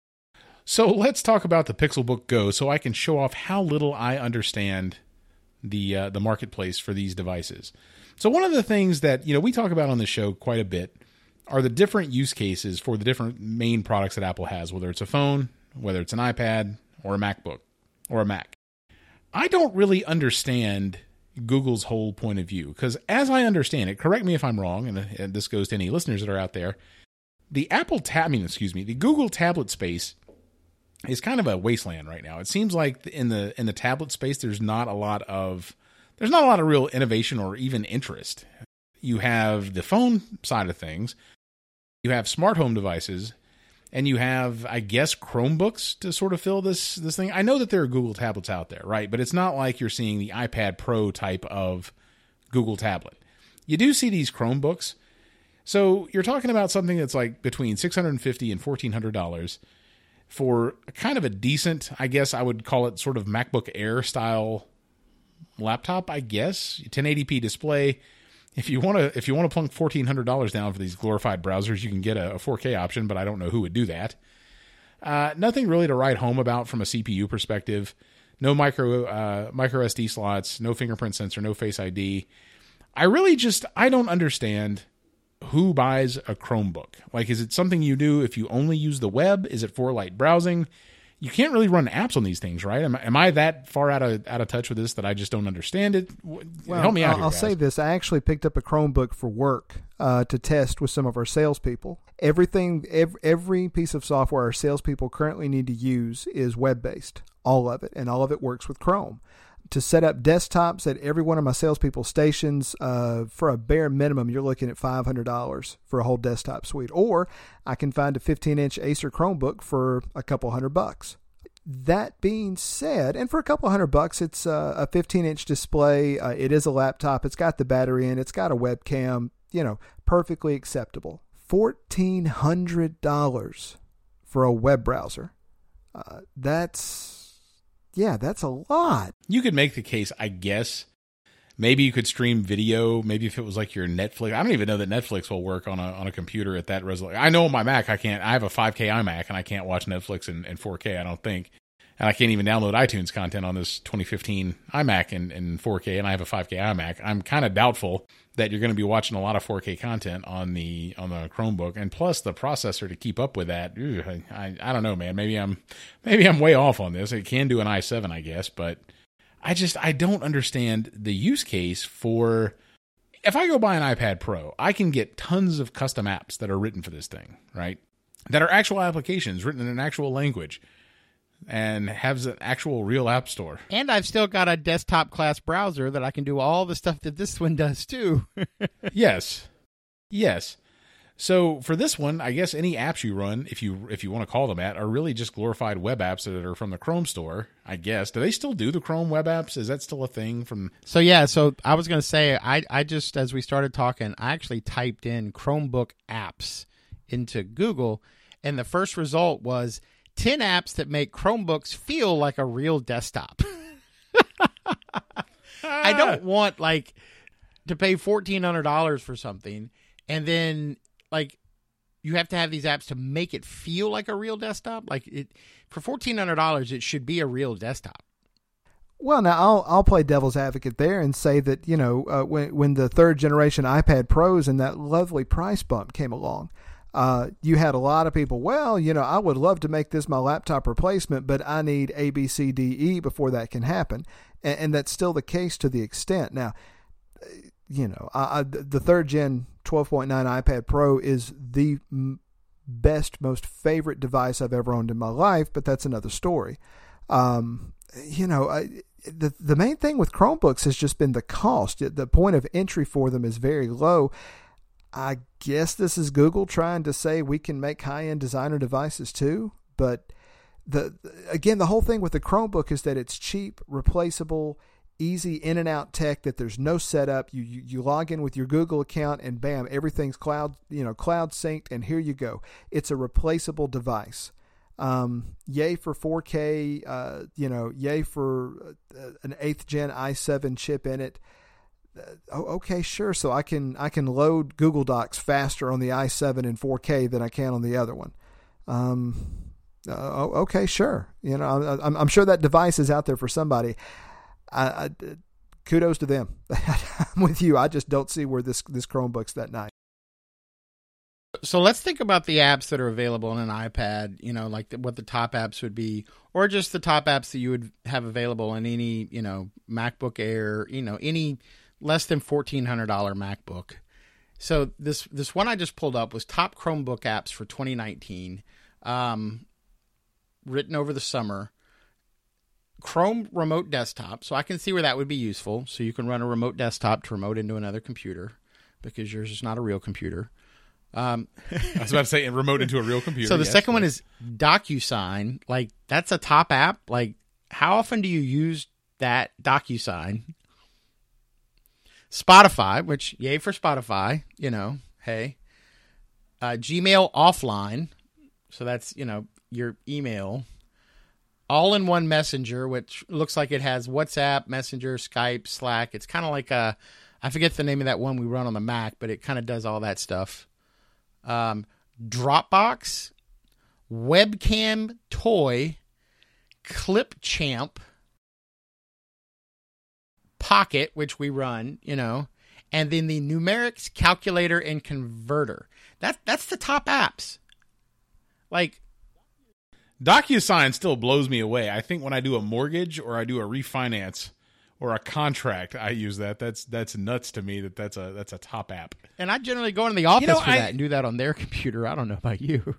So let's talk about the Pixelbook Go so I can show off how little I understand the uh, the marketplace for these devices. So one of the things that, you know, we talk about on the show quite a bit are the different use cases for the different main products that Apple has, whether it's a phone, whether it's an iPad, or a MacBook, or a Mac. I don't really understand Google's whole point of view, because as I understand it, correct me if I'm wrong, and, and this goes to any listeners that are out there, the Apple tab, I mean, excuse me, the Google tablet space is kind of a wasteland right now. It seems like in the in the tablet space, there's not a lot of there's not a lot of real innovation or even interest. You have the phone side of things, you have smart home devices, and you have, I guess, Chromebooks to sort of fill this this thing. I know that there are Google tablets out there, right? But it's not like you're seeing the iPad Pro type of Google tablet. You do see these Chromebooks. So you're talking about something that's like between six hundred fifty dollars and fourteen hundred dollars for kind of a decent, I guess I would call it sort of MacBook Air style laptop, I guess. ten eighty p display. If you want to, if you want to plunk fourteen hundred dollars down for these glorified browsers, you can get a, a four K option, but I don't know who would do that. Uh, nothing really to write home about from a C P U perspective. No micro uh, micro S D slots, no fingerprint sensor, no Face I D. I really just I don't understand who buys a Chromebook. Like, is it something you do if you only use the web? Is it for light browsing? You can't really run apps on these things, right? Am, am I that far out of out of touch with this that I just don't understand it? Well, help me out I'll, here, I'll guys. say this. I actually picked up a Chromebook for work uh, to test with some of our salespeople. Everything, every, every piece of software our salespeople currently need to use is web-based, all of it, and all of it works with Chrome. To set up desktops at every one of my salespeople stations, uh, for a bare minimum, you're looking at five hundred dollars for a whole desktop suite. Or I can find a fifteen inch Acer Chromebook for a couple hundred bucks. That being said, and for a couple hundred bucks, it's uh, a fifteen inch display. Uh, it is a laptop. It's got the battery in. It's got a webcam. You know, perfectly acceptable. fourteen hundred dollars for a web browser. Uh, that's... Yeah, that's a lot. You could make the case, I guess. Maybe you could stream video. Maybe if it was like your Netflix. I don't even know that Netflix will work on a on a computer at that resolution. I know on my Mac I can't. I have a five K iMac and I can't watch Netflix in, in four K, I don't think. And I can't even download iTunes content on this twenty fifteen iMac in, in four K, and I have a five K iMac. I'm kind of doubtful that you're going to be watching a lot of four K content on the on the Chromebook, and plus the processor to keep up with that. Ew, I, I don't know, man. Maybe I'm maybe I'm way off on this. It can do an i seven, I guess, but I just I don't understand the use case for. If I go buy an iPad Pro, I can get tons of custom apps that are written for this thing, right? That are actual applications written in an actual language, and has an actual real app store. And I've still got a desktop class browser that I can do all the stuff that this one does too. Yes. Yes. So for this one, I guess any apps you run, if you if you want to call them that, are really just glorified web apps that are from the Chrome store, I guess. Do they still do the Chrome web apps? Is that still a thing from... So yeah, so I was going to say, I, I just, as we started talking, I actually typed in Chromebook apps into Google, and the first result was ten apps that make Chromebooks feel like a real desktop. I don't want like to pay fourteen hundred dollars for something and then like you have to have these apps to make it feel like a real desktop. Like it for fourteen hundred dollars, it should be a real desktop. Well, now I'll I'll play devil's advocate there and say that, you know, uh, when when the third generation iPad Pros and that lovely price bump came along, Uh, you had a lot of people, well, you know, I would love to make this my laptop replacement, but I need A, B, C, D, E before that can happen. And, and that's still the case to the extent. Now, you know, I, I, the third gen twelve point nine iPad Pro is the m- best, most favorite device I've ever owned in my life, but that's another story. Um, you know, I, the, the main thing with Chromebooks has just been the cost. The point of entry for them is very low. I guess this is Google trying to say we can make high-end designer devices too. But the again, the whole thing with the Chromebook is that it's cheap, replaceable, easy in and out tech, that there's no setup. You, you you log in with your Google account and bam, everything's cloud, you know, cloud synced, and here you go. It's a replaceable device. Um, yay for four K, uh, you know, yay for uh, an eighth gen i seven chip in it. Oh, okay, sure. So I can I can load Google Docs faster on the i seven in four K than I can on the other one. Um, uh, okay, sure. You know, I, I'm, I'm sure that device is out there for somebody. I, I, kudos to them. I'm with you. I just don't see where this this Chromebook's that nice. So let's think about the apps that are available on an iPad, you know, like the, what the top apps would be, or just the top apps that you would have available in any, you know, MacBook Air, you know, any less than fourteen hundred dollars MacBook. So this this one I just pulled up was top Chromebook apps for twenty nineteen, um, written over the summer. Chrome Remote Desktop, so I can see where that would be useful. So you can run a remote desktop to remote into another computer because yours is not a real computer. Um, I was about to say and remote into a real computer. So the yes, second but... one is DocuSign. Like, that's a top app. Like, how often do you use that DocuSign? Spotify, which, yay for Spotify, you know, hey. Uh, Gmail Offline, so that's, you know, your email. All-in-one Messenger, which looks like it has WhatsApp, Messenger, Skype, Slack. It's kind of like a, I forget the name of that one we run on the Mac, but it kind of does all that stuff. Um, Dropbox, Webcam Toy, Clipchamp, Pocket, which we run, you know, and then the Numerics Calculator and Converter. That, that's the top apps. Like, DocuSign still blows me away. I think when I do a mortgage or I do a refinance or a contract, I use that. That's that's nuts to me that that's a that's a top app. And I generally go into the office you know, for I, that and do that on their computer. I don't know about you.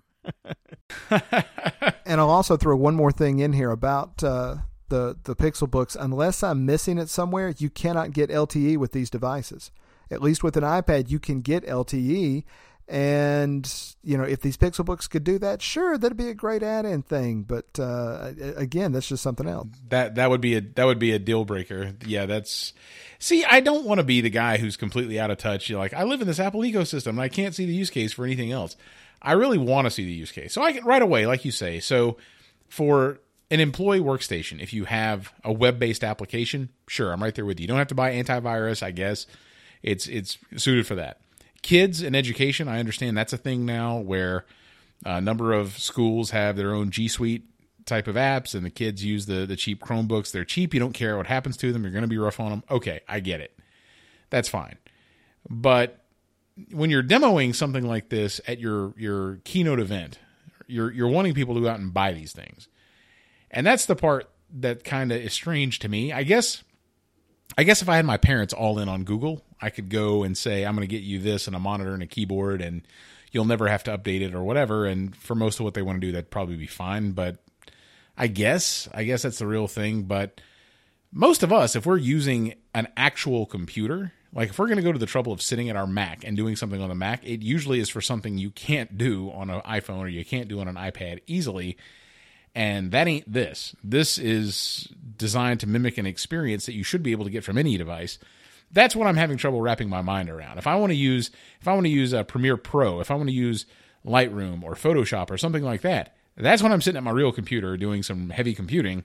And I'll also throw one more thing in here about uh, the the Pixel Books. Unless I'm missing it somewhere, you cannot get L T E with these devices. At least with an iPad, you can get L T E. And, you know, if these Pixel Books could do that, sure, that'd be a great add-in thing. But uh, again, that's just something else. That that would be a that would be a deal breaker. Yeah, that's. See, I don't want to be the guy who's completely out of touch. You're like, I live in this Apple ecosystem, and I can't see the use case for anything else. I really want to see the use case, so I can right away, like you say. So, for an employee workstation, if you have a web-based application, sure, I'm right there with you. You don't have to buy antivirus. I guess it's it's suited for that. Kids and education, I understand that's a thing now where a number of schools have their own G Suite type of apps and the kids use the, the cheap Chromebooks. They're cheap. You don't care what happens to them. You're going to be rough on them. Okay, I get it. That's fine. But when you're demoing something like this at your, your keynote event, you're, you're wanting people to go out and buy these things. And that's the part that kind of is strange to me. I guess I guess if I had my parents all in on Google, I could go and say, I'm going to get you this and a monitor and a keyboard and you'll never have to update it or whatever. And for most of what they want to do, that'd probably be fine. But I guess, I guess that's the real thing. But most of us, if we're using an actual computer, like if we're going to go to the trouble of sitting at our Mac and doing something on the Mac, it usually is for something you can't do on an iPhone or you can't do on an iPad easily. And that ain't this. This is designed to mimic an experience that you should be able to get from any device. That's what I'm having trouble wrapping my mind around. If I want to use, if I want to use a Premiere Pro, if I want to use Lightroom or Photoshop or something like that, that's when I'm sitting at my real computer doing some heavy computing.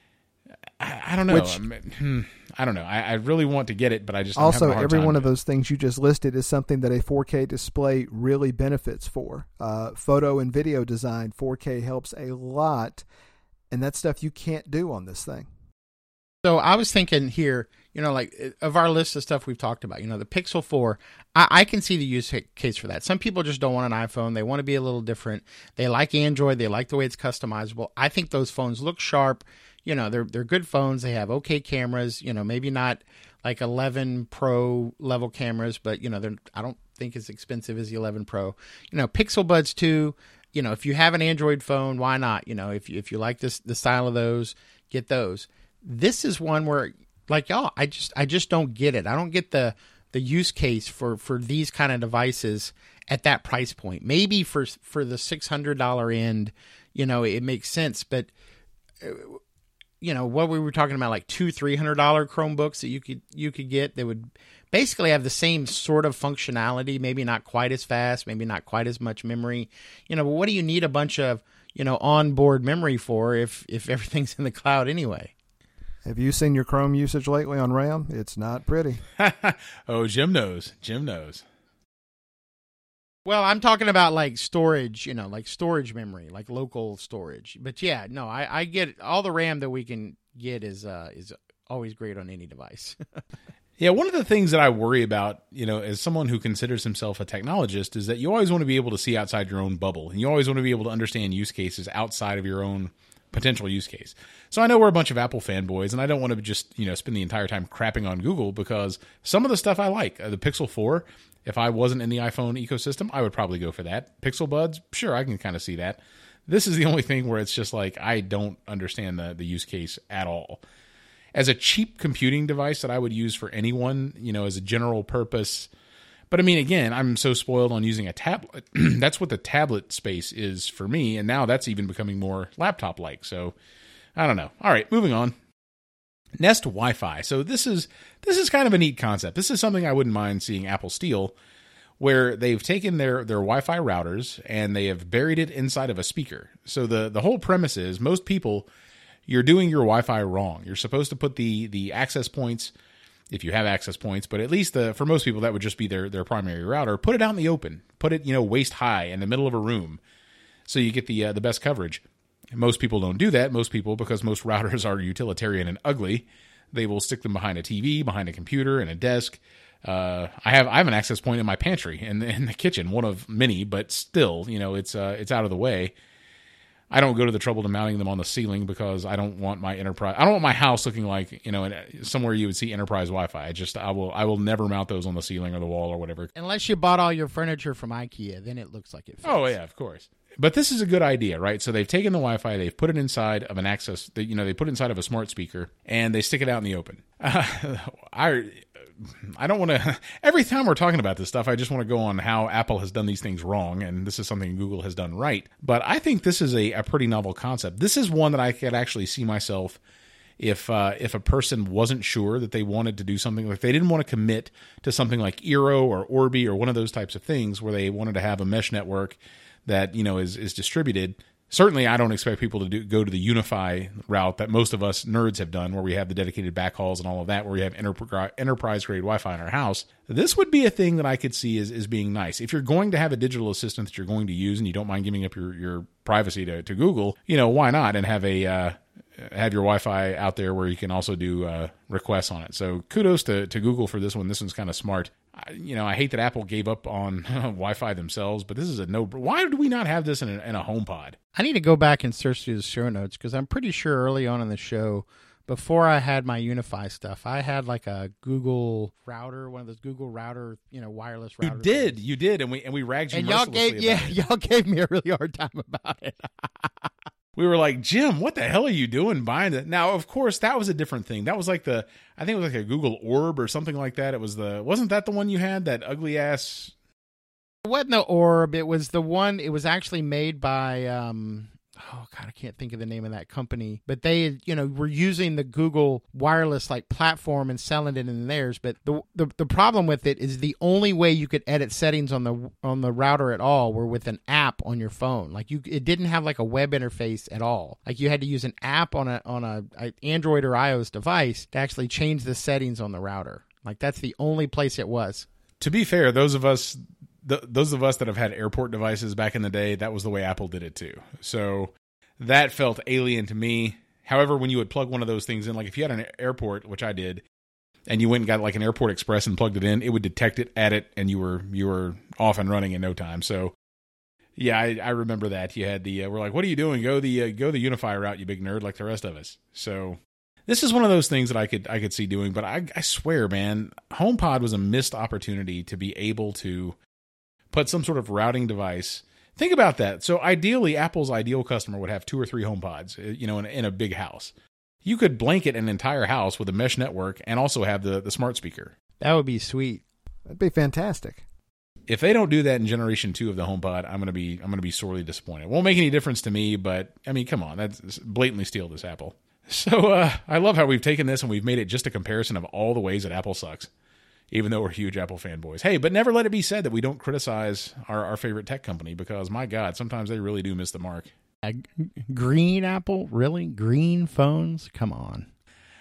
I, I don't know. Which, I don't know. I, I really want to get it, but I just also have a every hard time one of with it. those things you just listed is something that a four K display really benefits for. Uh, photo and video design, four K helps a lot, and that's stuff you can't do on this thing. So I was thinking here, you know, like of our list of stuff we've talked about, you know, the Pixel four, I, I can see the use case for that. Some people just don't want an iPhone. They want to be a little different. They like Android. They like the way it's customizable. I think those phones look sharp. You know, they're they're good phones. They have okay cameras. You know, maybe not like eleven Pro level cameras, but you know, they're I don't think as expensive as the eleven Pro. You know, Pixel Buds two. You know, if you have an Android phone, why not? You know, if you, if you like this the style of those, get those. This is one where, like y'all, I just I just don't get it. I don't get the the use case for, for these kind of devices at that price point. Maybe for for the six hundred dollars end, you know, it makes sense, but. Uh, you know, what we were talking about, like two, three hundred dollar Chromebooks that you could you could get that would basically have the same sort of functionality, maybe not quite as fast, maybe not quite as much memory. You know, but what do you need a bunch of, you know, onboard memory for if if everything's in the cloud anyway? Have you seen your Chrome usage lately on RAM? It's not pretty. Oh, Jim knows. Jim knows. Well, I'm talking about like storage, you know, like storage memory, like local storage. But yeah, no, I, I get all the RAM that we can get is uh, is always great on any device. Yeah, one of the things that I worry about, you know, as someone who considers himself a technologist, is that you always want to be able to see outside your own bubble. And you always want to be able to understand use cases outside of your own potential use case. So I know we're a bunch of Apple fanboys, and I don't want to just, you know, spend the entire time crapping on Google, because some of the stuff I like. Uh, the Pixel four, if I wasn't in the iPhone ecosystem, I would probably go for that. Pixel Buds, sure, I can kind of see that. This is the only thing where it's just like, I don't understand the, the use case at all. As a cheap computing device that I would use for anyone, you know, as a general purpose. But I mean, again, I'm so spoiled on using a tablet. That's what the tablet space is for me. And now that's even becoming more laptop-like. So I don't know. All right, moving on. Nest Wi-Fi. So this is this is kind of a neat concept. This is something I wouldn't mind seeing Apple steal, where they've taken their, their Wi-Fi routers and they have buried it inside of a speaker. So the, the whole premise is, most people, you're doing your Wi-Fi wrong. You're supposed to put the the access points, if you have access points, but at least the, for most people, that would just be their, their primary router. Put it out in the open. Put it, you know, waist high in the middle of a room, so you get the uh, the best coverage. Most people don't do that. Most people, because most routers are utilitarian and ugly, they will stick them behind a T V, behind a computer, and a desk. Uh, I have I have an access point in my pantry in, in the kitchen, one of many, but still, you know, it's uh, it's out of the way. I don't go to the trouble to mounting them on the ceiling, because I don't want my enterprise. I don't want my house looking like, you know, somewhere you would see enterprise Wi-Fi. I just I will I will never mount those on the ceiling or the wall or whatever. Unless you bought all your furniture from IKEA, then it looks like it fits. Oh yeah, of course. But this is a good idea, right? So they've taken the Wi-Fi, they've put it inside of an access, you know, they put it inside of a smart speaker, and they stick it out in the open. Uh, I. I don't want to, every time we're talking about this stuff, I just want to go on how Apple has done these things wrong, and this is something Google has done right. But I think this is a, a pretty novel concept. This is one that I could actually see myself, if uh, if a person wasn't sure that they wanted to do something, like they didn't want to commit to something like Eero or Orbi or one of those types of things, where they wanted to have a mesh network that, you know, is is distributed. Certainly, I don't expect people to do, go to the Unify route that most of us nerds have done, where we have the dedicated backhauls and all of that, where we have enter- enterprise-grade Wi-Fi in our house. This would be a thing that I could see as, as being nice. If you're going to have a digital assistant that you're going to use, and you don't mind giving up your, your privacy to, to Google, you know, why not? And have a uh, have your Wi-Fi out there where you can also do uh, requests on it. So kudos to, to Google for this one. This one's kind of smart. I, you know, I hate that Apple gave up on Wi-Fi themselves, but this is a no. Why do we not have this in a, in a HomePod? I need to go back and search through the show notes, because I'm pretty sure early on in the show, before I had my Unify stuff, I had like a Google router, one of those Google router, you know, wireless routers. You did, things. you did, and we and we ragged you and y'all mercilessly gave, yeah, it. y'all gave me a really hard time about it. We were like, Jim, what the hell are you doing buying it? Now, of course, that was a different thing. That was like the, I think it was like a Google Orb or something like that. It was the, wasn't that the one you had, that ugly ass? It wasn't the Orb. It was the one, it was actually made by, um, oh God, I can't think of the name of that company, but they, you know, were using the Google wireless like platform and selling it in theirs. But the, the the problem with it is the only way you could edit settings on the on the router at all were with an app on your phone. Like you, it didn't have like a web interface at all. Like you had to use an app on a on a, a Android or iOS device to actually change the settings on the router. Like that's the only place it was. To be fair, those of us. The, those of us that have had airport devices back in the day, that was the way Apple did it too. So that felt alien to me. However, when you would plug one of those things in, like if you had an airport, which I did, and you went and got like an Airport Express and plugged it in, it would detect it, add it, and you were you were off and running in no time. So yeah, I, I remember that. You had the uh, we're like, what are you doing? Go the uh, go the Unify route, you big nerd, like the rest of us. So this is one of those things that I could I could see doing. But I, I swear, man, HomePod was a missed opportunity to be able to put some sort of routing device. Think about that. So ideally, Apple's ideal customer would have two or three HomePods, you know, in, in a big house. You could blanket an entire house with a mesh network and also have the, the smart speaker. That would be sweet. That'd be fantastic. If they don't do that in generation two of the HomePod, I'm gonna be I'm gonna be sorely disappointed. It won't make any difference to me, but I mean, come on, that's blatantly steal this Apple. So uh, I love how we've taken this and we've made it just a comparison of all the ways that Apple sucks, even though we're huge Apple fanboys. Hey, but never let it be said that we don't criticize our, our favorite tech company, because, my God, sometimes they really do miss the mark. Uh, green Apple? Really? Green phones? Come on.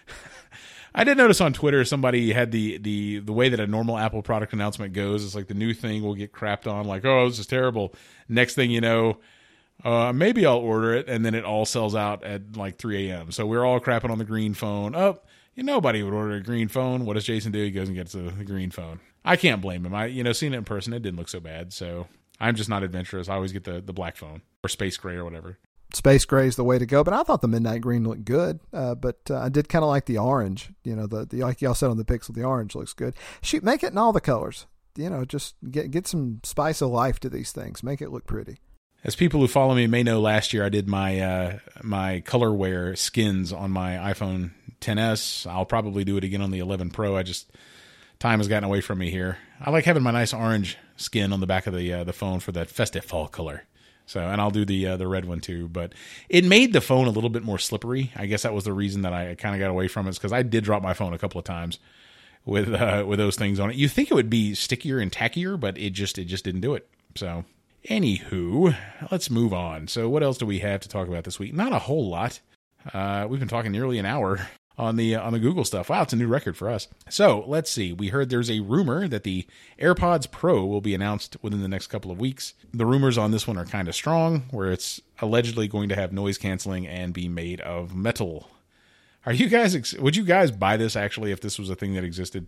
I did notice on Twitter somebody had the, the, the way that a normal Apple product announcement goes. It's like the new thing will get crapped on, like, oh, this is terrible. Next thing you know, uh, maybe I'll order it, and then it all sells out at like three a.m. So we're all crapping on the green phone. Oh, you know, nobody would order a green phone. What does Jason do? He goes and gets a, the green phone. I can't blame him. I, you know, seeing it in person, it didn't look so bad. So I'm just not adventurous. I always get the, the black phone or space gray or whatever. Space gray is the way to go, but I thought the midnight green looked good. Uh, but uh, I did kind of like the orange. You know, the, the like y'all said on the Pixel, the orange looks good. Shoot, make it in all the colors. You know, just get get some spice of life to these things. Make it look pretty. As people who follow me may know, last year I did my uh, my colorware skins on my iPhone X S. I'll probably do it again on the eleven Pro. I just time has gotten away from me here. I like having my nice orange skin on the back of the uh, the phone for that festive fall color. So, and I'll do the uh, the red one too. But it made the phone a little bit more slippery. I guess that was the reason that I kind of got away from it, because I did drop my phone a couple of times with uh, with those things on it. You think it would be stickier and tackier, but it just it just didn't do it. So, anywho, let's move on. So, what else do we have to talk about this week? Not a whole lot. Uh, we've been talking nearly an hour on the uh, on the Google stuff. Wow, it's a new record for us. So let's see. We heard there's a rumor that the AirPods Pro will be announced within the next couple of weeks. The rumors on this one are kind of strong, where it's allegedly going to have noise canceling and be made of metal. Are you guys? Ex- would you guys buy this actually if this was a thing that existed?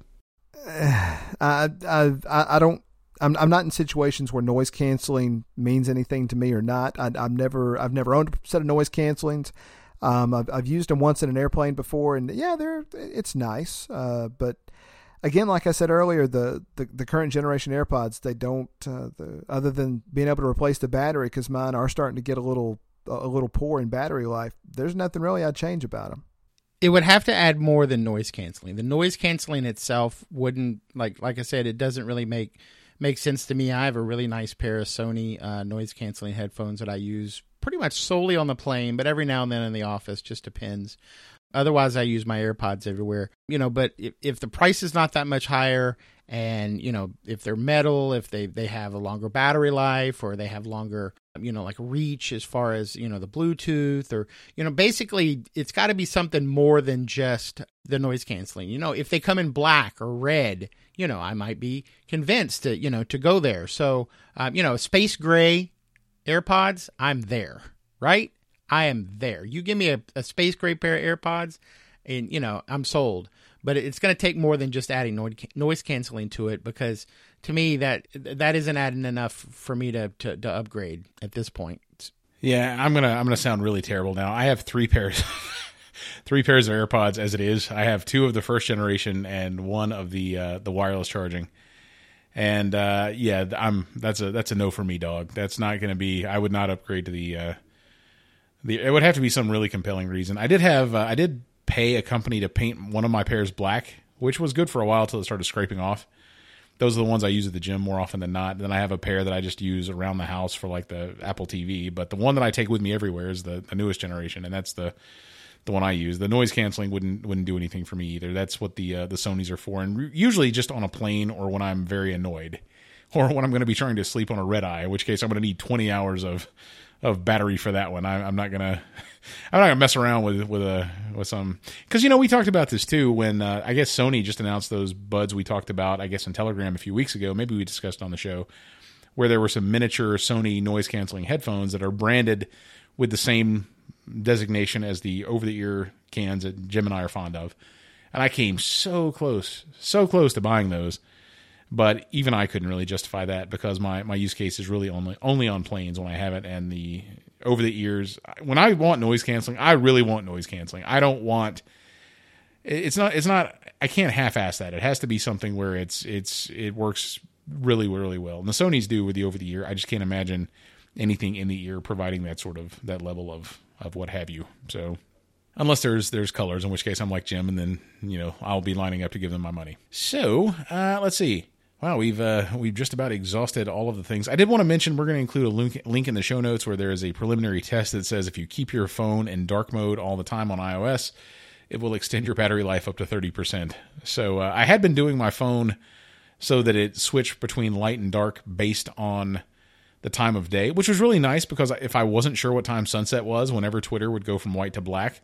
Uh, I I I don't. I'm I'm not in situations where noise canceling means anything to me or not. I, I've never I've never owned a set of noise cancellings. Um, I've, I've used them once in an airplane before, and yeah, they're it's nice. Uh, but again, like I said earlier, the, the, the current generation AirPods, they don't, uh, the, other than being able to replace the battery, because mine are starting to get a little a little poor in battery life. There's nothing really I'd change about them. It would have to add more than noise canceling. The noise canceling itself wouldn't, like like I said, it doesn't really make make sense to me. I have a really nice pair of Sony uh, noise canceling headphones that I use pretty much solely on the plane, but every now and then in the office, just depends. Otherwise, I use my AirPods everywhere. You know, but if, if the price is not that much higher, and, you know, if they're metal, if they, they have a longer battery life, or they have longer, you know, like reach as far as, you know, the Bluetooth, or, you know, basically it's got to be something more than just the noise canceling. You know, if they come in black or red, you know, I might be convinced to, you know, to go there. So, um, you know, space gray AirPods, I'm there, right? I am there. You give me a, a space gray pair of AirPods, and, you know, I'm sold. But it's going to take more than just adding noise, noise canceling to it, because to me that that isn't adding enough for me to, to, to upgrade at this point. Yeah, I'm gonna I'm gonna sound really terrible now. I have three pairs, three pairs of AirPods as it is. I have two of the first generation and one of the uh, the wireless charging. And uh, yeah, I'm that's a that's a no for me, dog. That's not going to be. I would not upgrade to the uh, the. It would have to be some really compelling reason. I did have uh, I did pay a company to paint one of my pairs black, which was good for a while till it started scraping off. Those are the ones I use at the gym more often than not. Then I have a pair that I just use around the house for like the Apple T V. But the one that I take with me everywhere is the, the newest generation, and that's the the one I use. The noise canceling wouldn't wouldn't do anything for me either. That's what the uh, the Sonys are for, and re- usually just on a plane or when I'm very annoyed, or when I'm going to be trying to sleep on a red eye, in which case I'm going to need twenty hours of of battery for that one. I, I'm not gonna I'm not gonna mess around with with a with some, because you know we talked about this too when uh, I guess Sony just announced those buds we talked about I guess in Telegram a few weeks ago. Maybe we discussed on the show where there were some miniature Sony noise canceling headphones that are branded with the same designation as the over-the-ear cans that Jim and I are fond of. And I came so close, so close to buying those. But even I couldn't really justify that, because my, my use case is really only only on planes when I have it, and the over-the-ears. When I want noise canceling, I really want noise canceling. I don't want... It's not... It's not. I can't half-ass that. It has to be something where it's it's it works really, really well. And the Sonys do with the over-the-ear. I just can't imagine anything in the ear providing that sort of... that level of... of what have you. So unless there's there's colors, in which case I'm like Jim, and then, you know, I'll be lining up to give them my money. So uh, let's see. Wow, we've uh, we've just about exhausted all of the things. I did want to mention we're going to include a link, link in the show notes where there is a preliminary test that says if you keep your phone in dark mode all the time on iOS, it will extend your battery life up to thirty percent. So uh, I had been doing my phone so that it switched between light and dark based on the time of day, which was really nice, because if I wasn't sure what time sunset was, whenever Twitter would go from white to black,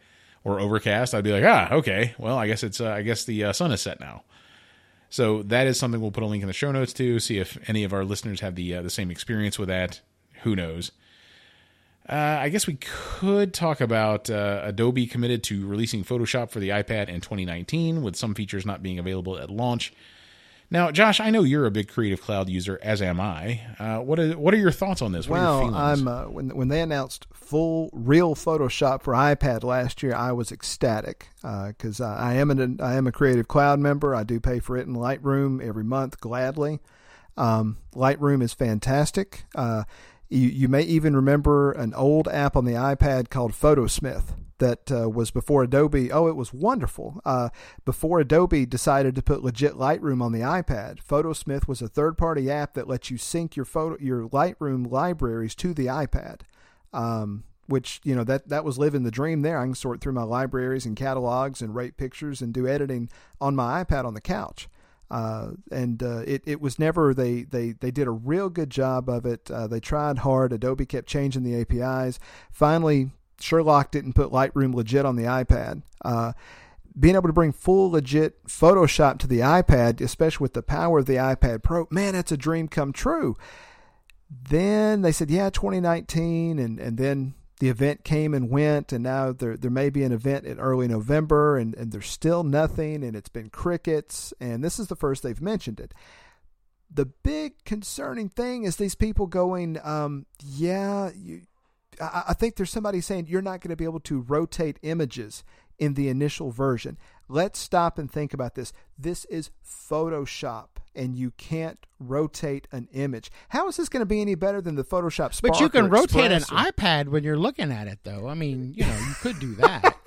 or overcast, I'd be like, ah, okay, well, I guess it's uh, I guess the uh, sun is set now. So that is something we'll put a link in the show notes to. See if any of our listeners have the uh, the same experience with that. Who knows? Uh, I guess we could talk about uh, Adobe committed to releasing Photoshop for the iPad in twenty nineteen, with some features not being available at launch. Now, Josh, I know you're a big Creative Cloud user, as am I. Uh, what are what are your thoughts on this? What well, are your feelings? I'm uh, when when they announced full real Photoshop for iPad last year, I was ecstatic because uh, I am an I am a Creative Cloud member. I do pay for it in Lightroom every month gladly. Um, Lightroom is fantastic. Uh, you you may even remember an old app on the iPad called Photosmith that uh, was before Adobe. Oh, it was wonderful. Uh, before Adobe decided to put legit Lightroom on the iPad, Photosmith was a third-party app that lets you sync your photo, your Lightroom libraries to the iPad. Um, which, you know, that, that was living the dream there. I can sort through my libraries and catalogs and rate pictures and do editing on my iPad on the couch. Uh, and uh, it, it was never, they, they, they did a real good job of it. Uh, they tried hard. Adobe kept changing the A P Is. Finally, Sherlock didn't put Lightroom legit on the iPad. Uh, being able to bring full legit Photoshop to the iPad, especially with the power of the iPad Pro, man, that's a dream come true. Then they said, yeah, twenty nineteen, and, and then the event came and went, and now there there may be an event in early November, and, and there's still nothing, and it's been crickets, and this is the first they've mentioned it. The big concerning thing is these people going, um, yeah, you, I, I think there's somebody saying you're not going to be able to rotate images in the initial version. Let's stop and think about this. This is Photoshop, and you can't rotate an image. How is this going to be any better than the Photoshop Spark? But you can rotate an or... iPad when you're looking at it, though. I mean, you know, you could do that.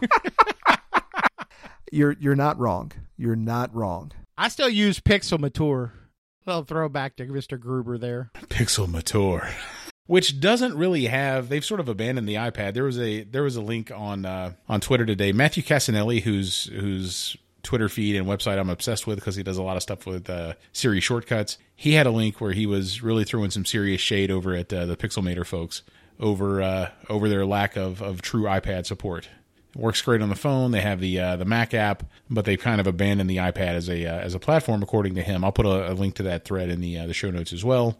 you're you're not wrong. You're not wrong. I still use Pixelmator. Well, throwback to Mister Gruber there. Pixelmator. Which doesn't really have, they've sort of abandoned the iPad. There was a there was a link on uh, on Twitter today. Matthew Casanelli, whose whose Twitter feed and website I'm obsessed with because he does a lot of stuff with uh, Siri shortcuts. He had a link where he was really throwing some serious shade over at uh, the Pixelmator folks over uh, over their lack of, of true iPad support. It works great on the phone. They have the uh, the Mac app, but they've kind of abandoned the iPad as a uh, as a platform, according to him. I'll put a, a link to that thread in the uh, the show notes as well.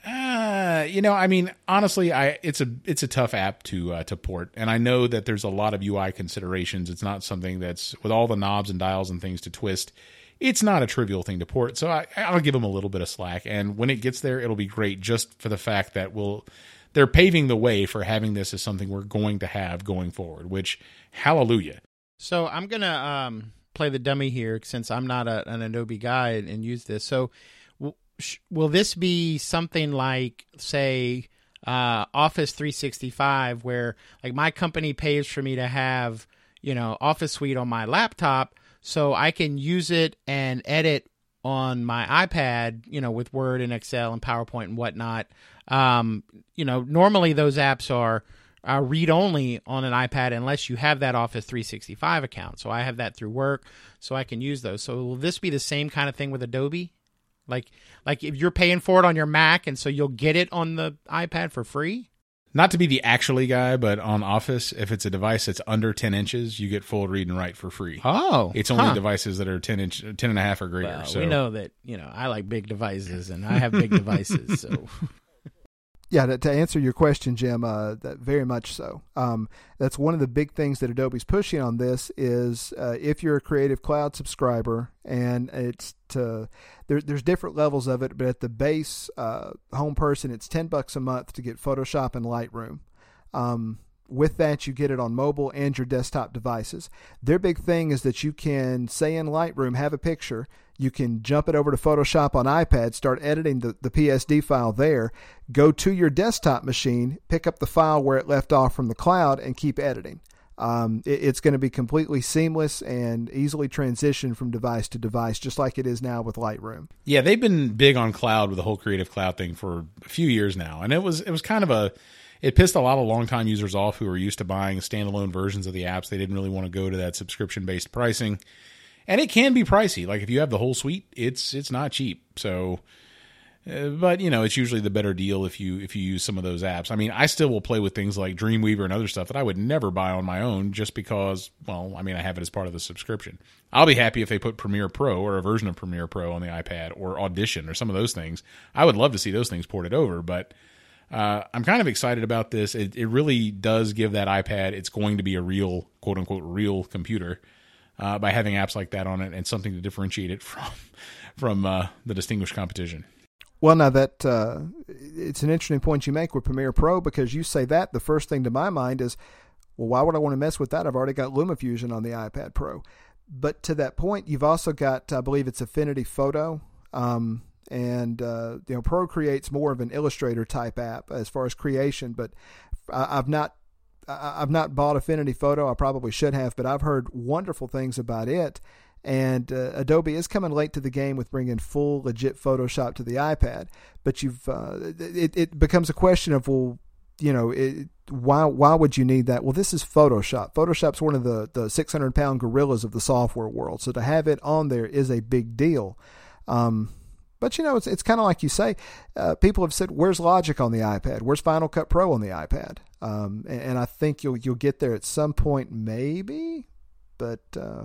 Uh, you know, I mean, honestly, I it's a it's a tough app to uh, to port, and I know that there's a lot of U I considerations. It's not something that's with all the knobs and dials and things to twist. It's not a trivial thing to port, so I, I'll give them a little bit of slack. And when it gets there, it'll be great, just for the fact that we'll they're paving the way for having this as something we're going to have going forward. Which, hallelujah! So I'm gonna um, play the dummy here since I'm not a, an Adobe guy and, and use this. So. Will this be something like, say, uh, Office three sixty-five, where like my company pays for me to have, you know, Office Suite on my laptop so I can use it and edit on my iPad, you know, with Word and Excel and PowerPoint and whatnot. Um, you know, normally those apps are uh, read-only on an iPad unless you have that Office three sixty-five account. So I have that through work, so I can use those. So will this be the same kind of thing with Adobe? Like, like if you're paying for it on your Mac, and so you'll get it on the iPad for free? Not to be the actually guy, but on Office, if it's a device that's under ten inches, you get full read and write for free. Oh, it's only huh. devices that are ten inch, ten and a half or greater. Well, so we know that, you know, I like big devices, and I have big devices, so. Yeah, to, to answer your question, Jim, uh, that very much so. Um, that's one of the big things that Adobe's pushing on this is uh, if you're a Creative Cloud subscriber, and it's to there, there's different levels of it, but at the base uh, home person, it's ten bucks a month to get Photoshop and Lightroom. Um, with that, you get it on mobile and your desktop devices. Their big thing is that you can, say in Lightroom, have a picture. You can jump it over to Photoshop on iPad, start editing the, the P S D file there, go to your desktop machine, pick up the file where it left off from the cloud, and keep editing. Um, it, it's going to be completely seamless and easily transition from device to device, just like it is now with Lightroom. Yeah, they've been big on cloud with the whole Creative Cloud thing for a few years now, and it was it was kind of a it pissed a lot of longtime users off who were used to buying standalone versions of the apps. They didn't really want to go to that subscription-based pricing. And it can be pricey. Like if you have the whole suite, it's it's not cheap. So Uh, but you know, it's usually the better deal if you if you use some of those apps. I mean, I still will play with things like Dreamweaver and other stuff that I would never buy on my own, just because. Well, I mean, I have it as part of the subscription. I'll be happy if they put Premiere Pro or a version of Premiere Pro on the iPad, or Audition or some of those things. I would love to see those things ported over, but uh, I'm kind of excited about this. It, it really does give that iPad. It's going to be a real, quote unquote, real computer uh, by having apps like that on it and something to differentiate it from from uh, the distinguished competition. Well, now that uh, it's an interesting point you make with Premiere Pro, because you say that, the first thing to my mind is, well, why would I want to mess with that? I've already got LumaFusion on the iPad Pro. But to that point, you've also got, I believe it's Affinity Photo, um, and uh, you know, Procreate's more of an Illustrator type app as far as creation. But I, I've not, I, I've not bought Affinity Photo. I probably should have, but I've heard wonderful things about it. And uh, Adobe is coming late to the game with bringing full, legit Photoshop to the iPad. But you've uh, it, it becomes a question of, well, you know, it, why why would you need that? Well, this is Photoshop. Photoshop's one of the, the six hundred pound gorillas of the software world. So to have it on there is a big deal. Um, but, you know, it's it's kind of like you say. Uh, people have said, where's Logic on the iPad? Where's Final Cut Pro on the iPad? Um, and, and I think you'll you'll get there at some point, maybe. But... Uh,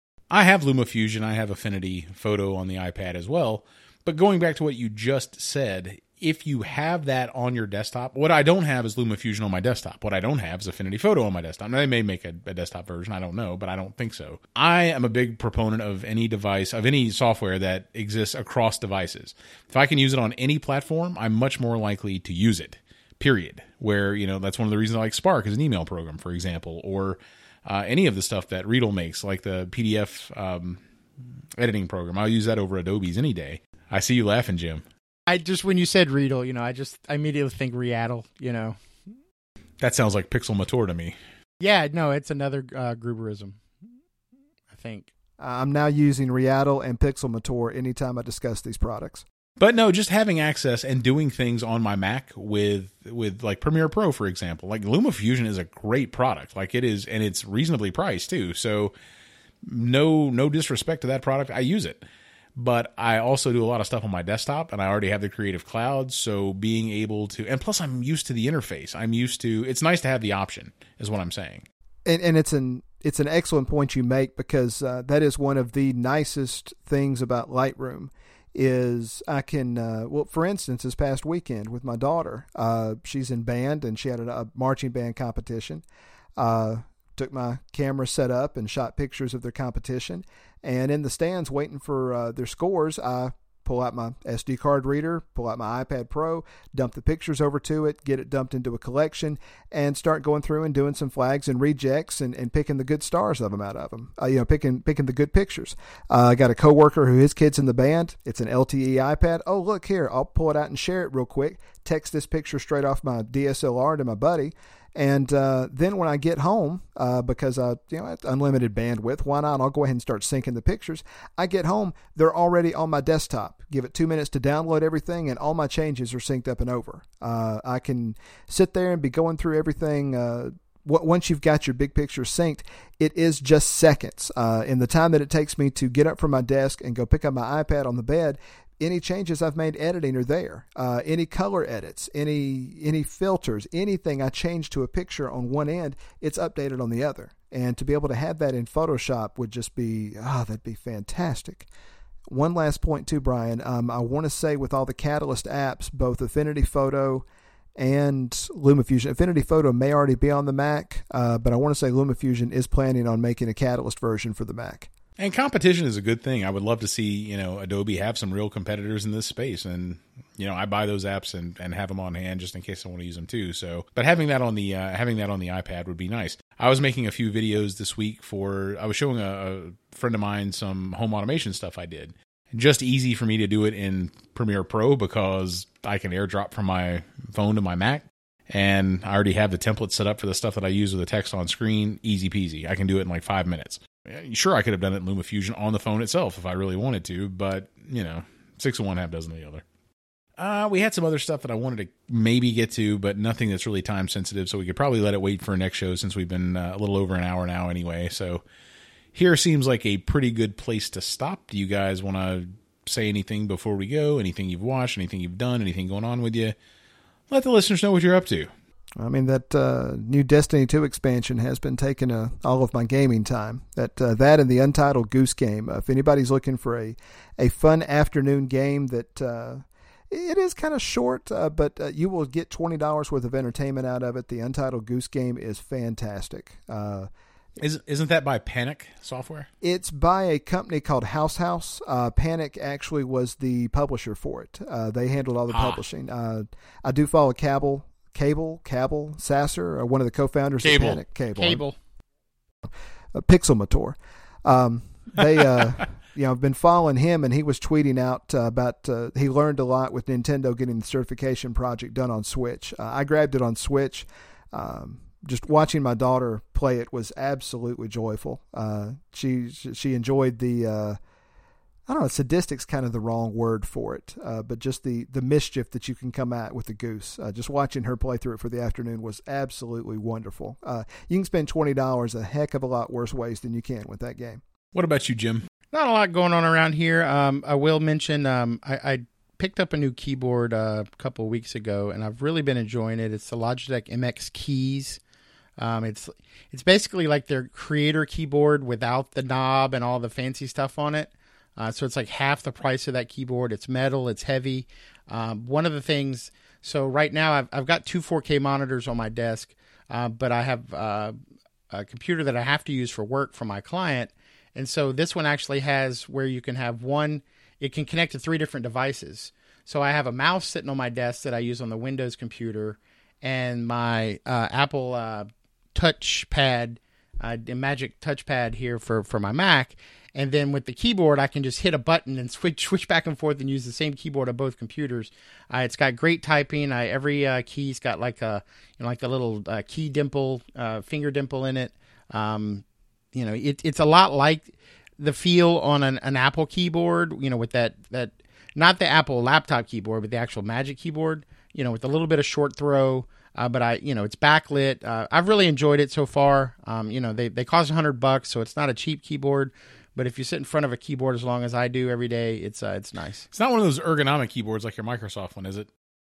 I have LumaFusion. I have Affinity Photo on the iPad as well. But going back to what you just said, if you have that on your desktop, what I don't have is LumaFusion on my desktop. What I don't have is Affinity Photo on my desktop. Now, they may make a, a desktop version. I don't know, but I don't think so. I am a big proponent of any device, of any software that exists across devices. If I can use it on any platform, I'm much more likely to use it, period. Where, you know, that's one of the reasons I like Spark as an email program, for example, or Uh, any of the stuff that Readle makes, like the P D F um, editing program. I'll use that over Adobe's any day. I see you laughing, Jim. I just, when you said Readle, you know, I just I immediately think Readdle, you know. That sounds like Pixelmator to me. Yeah, no, it's another uh, Gruberism, I think. I'm now using Readdle and Pixelmator anytime I discuss these products. But no, just having access and doing things on my Mac with with like Premiere Pro, for example. Like LumaFusion is a great product. Like it is, and it's reasonably priced too. So no no disrespect to that product. I use it. But I also do a lot of stuff on my desktop, and I already have the Creative Cloud, so being able to, and plus I'm used to the interface. I'm used to, it's nice to have the option, is what I'm saying. And, and it's an it's an excellent point you make, because uh, that is one of the nicest things about Lightroom. Is I can, uh, well, for instance, this past weekend with my daughter, uh, she's in band and she had a, a marching band competition. Uh, took my camera set up and shot pictures of their competition. And in the stands waiting for uh, their scores, I pull out my S D card reader, pull out my iPad Pro, dump the pictures over to it, get it dumped into a collection, and start going through and doing some flags and rejects and, and picking the good stars of them out of them. Uh, you know, picking picking the good pictures. Uh, I got a coworker who his kid's in the band. It's an L T E iPad. Oh, look here, I'll pull it out and share it real quick. Text this picture straight off my D S L R to my buddy. And uh, then when I get home, uh, because I, you know, I have unlimited bandwidth, why not? I'll go ahead and start syncing the pictures. I get home, they're already on my desktop. Give it two minutes to download everything, and all my changes are synced up and over. Uh, I can sit there and be going through everything. Uh, once you've got your big picture synced, it is just seconds. Uh, in the time that it takes me to get up from my desk and go pick up my iPad on the bed, any changes I've made editing are there. Uh, any color edits, any any filters, anything I change to a picture on one end, it's updated on the other. And to be able to have that in Photoshop would just be, ah, oh, that'd be fantastic. One last point too, Brian. Um, I want to say with all the Catalyst apps, both Affinity Photo and LumaFusion. Affinity Photo may already be on the Mac, uh, but I want to say LumaFusion is planning on making a Catalyst version for the Mac. And competition is a good thing. I would love to see, you know, Adobe have some real competitors in this space. And, you know, I buy those apps and, and have them on hand just in case I want to use them too. So, but having that on the, uh, having that on the iPad would be nice. I was making a few videos this week for, I was showing a, a friend of mine some home automation stuff I did. Just easy for me to do it in Premiere Pro because I can airdrop from my phone to my Mac. And I already have the template set up for the stuff that I use with the text on screen. Easy peasy. I can do it in like five minutes. Sure, I could have done it in LumaFusion on the phone itself if I really wanted to, but, you know, six of one, half dozen of the other. Uh, we had some other stuff that I wanted to maybe get to, but nothing that's really time sensitive, so we could probably let it wait for a next show since we've been uh, a little over an hour now anyway. So here seems like a pretty good place to stop. Do you guys want to say anything before we go? Anything you've watched? Anything you've done? Anything going on with you? Let the listeners know what you're up to. I mean, that uh, new Destiny two expansion has been taking uh, all of my gaming time. That uh, that and the Untitled Goose Game. Uh, if anybody's looking for a, a fun afternoon game that uh, it is kind of short, uh, but uh, you will get twenty dollars worth of entertainment out of it. The Untitled Goose Game is fantastic. Uh, Is, isn't that by Panic Software? It's by a company called House House. Uh, Panic actually was the publisher for it. Uh, they handled all the ah. publishing. Uh, I do follow Cable. Cable, Cable, Sasser, uh, one of the co-founders Cable. of Panic. Cable. Cable. Uh, Pixelmator. Um, they, uh, you know, I've been following him, and he was tweeting out uh, about uh, he learned a lot with Nintendo getting the certification project done on Switch. Uh, I grabbed it on Switch. Um, just watching my daughter play it was absolutely joyful. Uh, she she enjoyed the. Uh, I don't know, sadistic's kind of the wrong word for it, uh, but just the, the mischief that you can come at with the goose. Uh, just watching her play through it for the afternoon was absolutely wonderful. Uh, you can spend twenty dollars a heck of a lot worse ways than you can with that game. What about you, Jim? Not a lot going on around here. Um, I will mention um, I, I picked up a new keyboard uh, a couple of weeks ago, and I've really been enjoying it. It's the Logitech M X Keys. Um, it's it's basically like their creator keyboard without the knob and all the fancy stuff on it. Uh, so it's like half the price of that keyboard. It's metal. It's heavy. Um, one of the things, so right now I've, I've got two four K monitors on my desk, uh, but I have uh, a computer that I have to use for work for my client. And so this one actually has where you can have one, it can connect to three different devices. So I have a mouse sitting on my desk that I use on the Windows computer, and my uh, Apple uh, touchpad, uh, Magic touchpad here for, for my Mac. And then with the keyboard, I can just hit a button and switch switch back and forth and use the same keyboard on both computers. Uh, it's got great typing. Uh, every uh, key's got like a you know, like a little uh, key dimple, uh, finger dimple in it. Um, you know, it, it's a lot like the feel on an, an Apple keyboard. You know, with that that not the Apple laptop keyboard, but the actual Magic keyboard. You know, with a little bit of short throw. Uh, but I, you know, it's backlit. Uh, I've really enjoyed it so far. Um, you know, they they cost a hundred bucks, so it's not a cheap keyboard. But if you sit in front of a keyboard as long as I do every day, it's uh, it's nice. It's not one of those ergonomic keyboards like your Microsoft one, is it?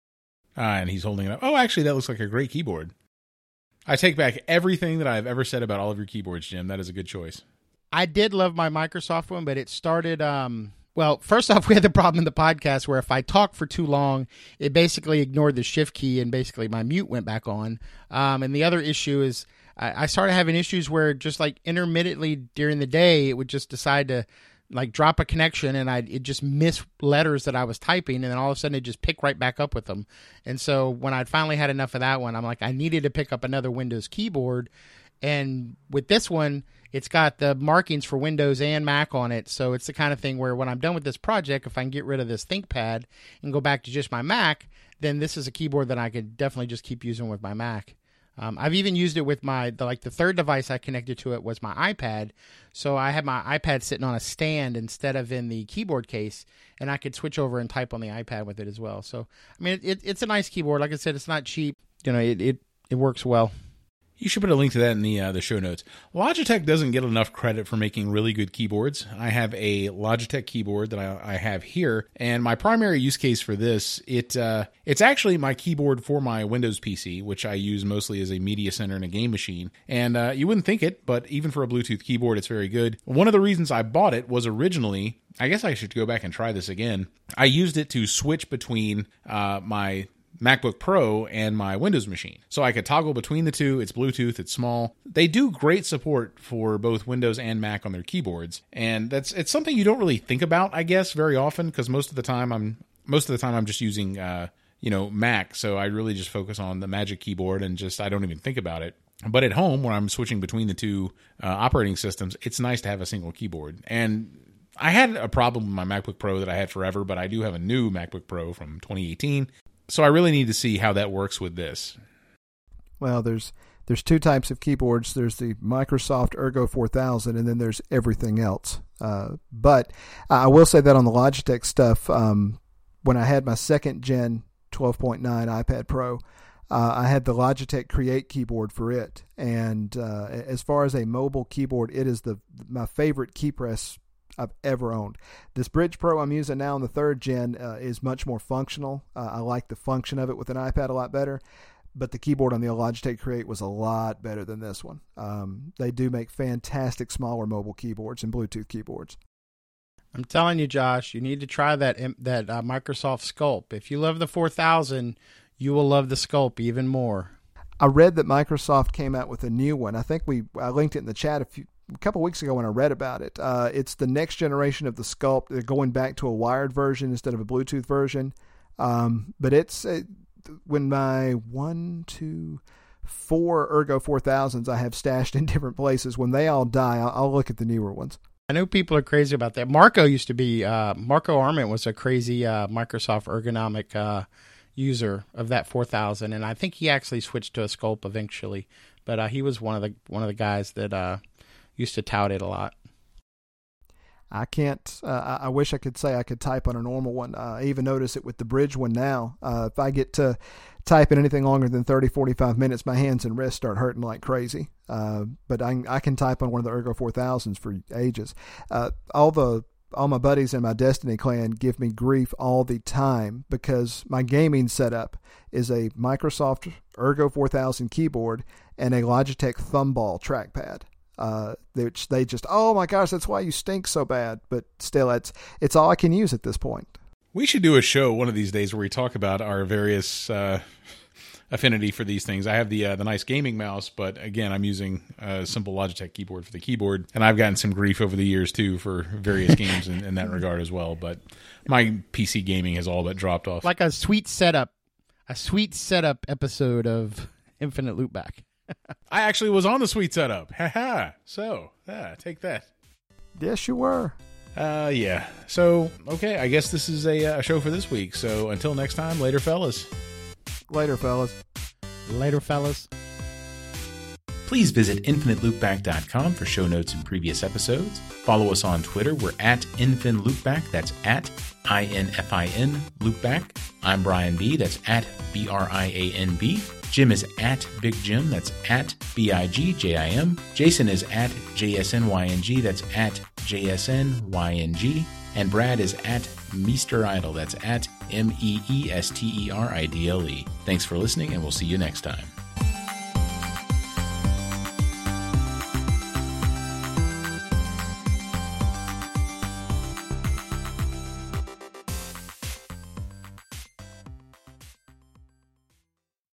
Ah, and he's holding it up. Oh, actually, that looks like a great keyboard. I take back everything that I've ever said about all of your keyboards, Jim. That is a good choice. I did love my Microsoft one, but it started... Um, well, first off, we had the problem in the podcast where if I talked for too long, it basically ignored the shift key and basically my mute went back on. Um, and the other issue is... I started having issues where just like intermittently during the day, it would just decide to like drop a connection and I'd it just miss letters that I was typing. And then all of a sudden it just pick right back up with them. And so when I'd finally had enough of that one, I'm like, I needed to pick up another Windows keyboard. And with this one, it's got the markings for Windows and Mac on it. So it's the kind of thing where when I'm done with this project, if I can get rid of this ThinkPad and go back to just my Mac, then this is a keyboard that I could definitely just keep using with my Mac. Um, I've even used it with my, the, like the third device I connected to it was my iPad. So I had my iPad sitting on a stand instead of in the keyboard case, and I could switch over and type on the iPad with it as well. So, I mean, it, it, it's a nice keyboard. Like I said, it's not cheap. You know, it, it, it works well. You should put a link to that in the uh, the show notes. Logitech doesn't get enough credit for making really good keyboards. I have a Logitech keyboard that I, I have here, and my primary use case for this, it uh, it's actually my keyboard for my Windows P C, which I use mostly as a media center and a game machine. And uh, you wouldn't think it, but even for a Bluetooth keyboard, it's very good. One of the reasons I bought it was originally, I guess I should go back and try this again. I used it to switch between uh, my MacBook Pro and my Windows machine. So I could toggle between the two. It's Bluetooth. It's small. They do great support for both Windows and Mac on their keyboards. And that's it's something you don't really think about, I guess, very often, because most of the time I'm most of the time I'm just using uh, you know, Mac. So I really just focus on the Magic Keyboard and just I don't even think about it. But at home, when I'm switching between the two uh, operating systems, it's nice to have a single keyboard. And I had a problem with my MacBook Pro that I had forever, but I do have a new MacBook Pro from twenty eighteen. So I really need to see how that works with this. Well, there's there's two types of keyboards. There's the Microsoft Ergo four thousand, and then there's everything else. Uh, but I will say that on the Logitech stuff, um, when I had my second gen twelve point nine iPad Pro, uh, I had the Logitech Create keyboard for it. And uh, as far as a mobile keyboard, it is the my favorite key press I've ever owned. This Bridge Pro I'm using now on the third gen uh, is much more functional. Uh, I like the function of it with an iPad a lot better, but the keyboard on the Logitech Create was a lot better than this one. Um, they do make fantastic smaller mobile keyboards and Bluetooth keyboards. I'm telling you, Josh, you need to try that that uh, Microsoft Sculpt. If you love the four thousand, you will love the Sculpt even more. I read that Microsoft came out with a new one. I think we I linked it in the chat a, few, a couple weeks ago when I read about it. Uh, it's the next generation of the Sculpt. They're going back to a wired version instead of a Bluetooth version. Um, but it's uh, when my one, two, four Ergo four thousands I have stashed in different places. When they all die, I'll, I'll look at the newer ones. I know people are crazy about that. Marco used to be, uh, Marco Arment was a crazy uh, Microsoft ergonomic uh user of that four thousand, and I think he actually switched to a Sculpt eventually, but uh, he was one of the one of the guys that uh, used to tout it a lot. I can't uh, I wish I could say I could type on a normal one. uh, I even notice it with the Bridge one now. Uh, if I get to type in anything longer than thirty, forty-five minutes, my hands and wrists start hurting like crazy. Uh, but I, I can type on one of the Ergo four thousands for ages. Uh, all the All my buddies in my Destiny clan give me grief all the time because my gaming setup is a Microsoft Ergo four thousand keyboard and a Logitech Thumball trackpad. Uh, which they just, oh my gosh, that's why you stink so bad. But still, it's it's all I can use at this point. We should do a show one of these days where we talk about our various uh, affinity for these things. I have the uh, the nice gaming mouse, but again, I'm using a simple Logitech keyboard for the keyboard, and I've gotten some grief over the years too for various games in, in that regard as well. But my P C gaming has all but dropped off. Like a sweet setup, a sweet setup episode of Infinite Loopback. I actually was on the sweet setup. Haha. So, yeah, take that. Yes, you were. Uh, yeah. So, okay, I guess this is a, a show for this week. So, until next time, later, fellas. Later, fellas. Later, fellas. Please visit infinite loopback dot com for show notes and previous episodes. Follow us on Twitter. We're at InfinLoopback. That's at I N F I N Loopback. I'm Brian B. That's at B R I A N B. Jim is at Big Jim. That's at B I G J I M. Jason is at J S N Y N G. That's at J S N Y N G. And Brad is at Meester Idle. That's at M E E S T E R I D L E. Thanks for listening, and we'll see you next time.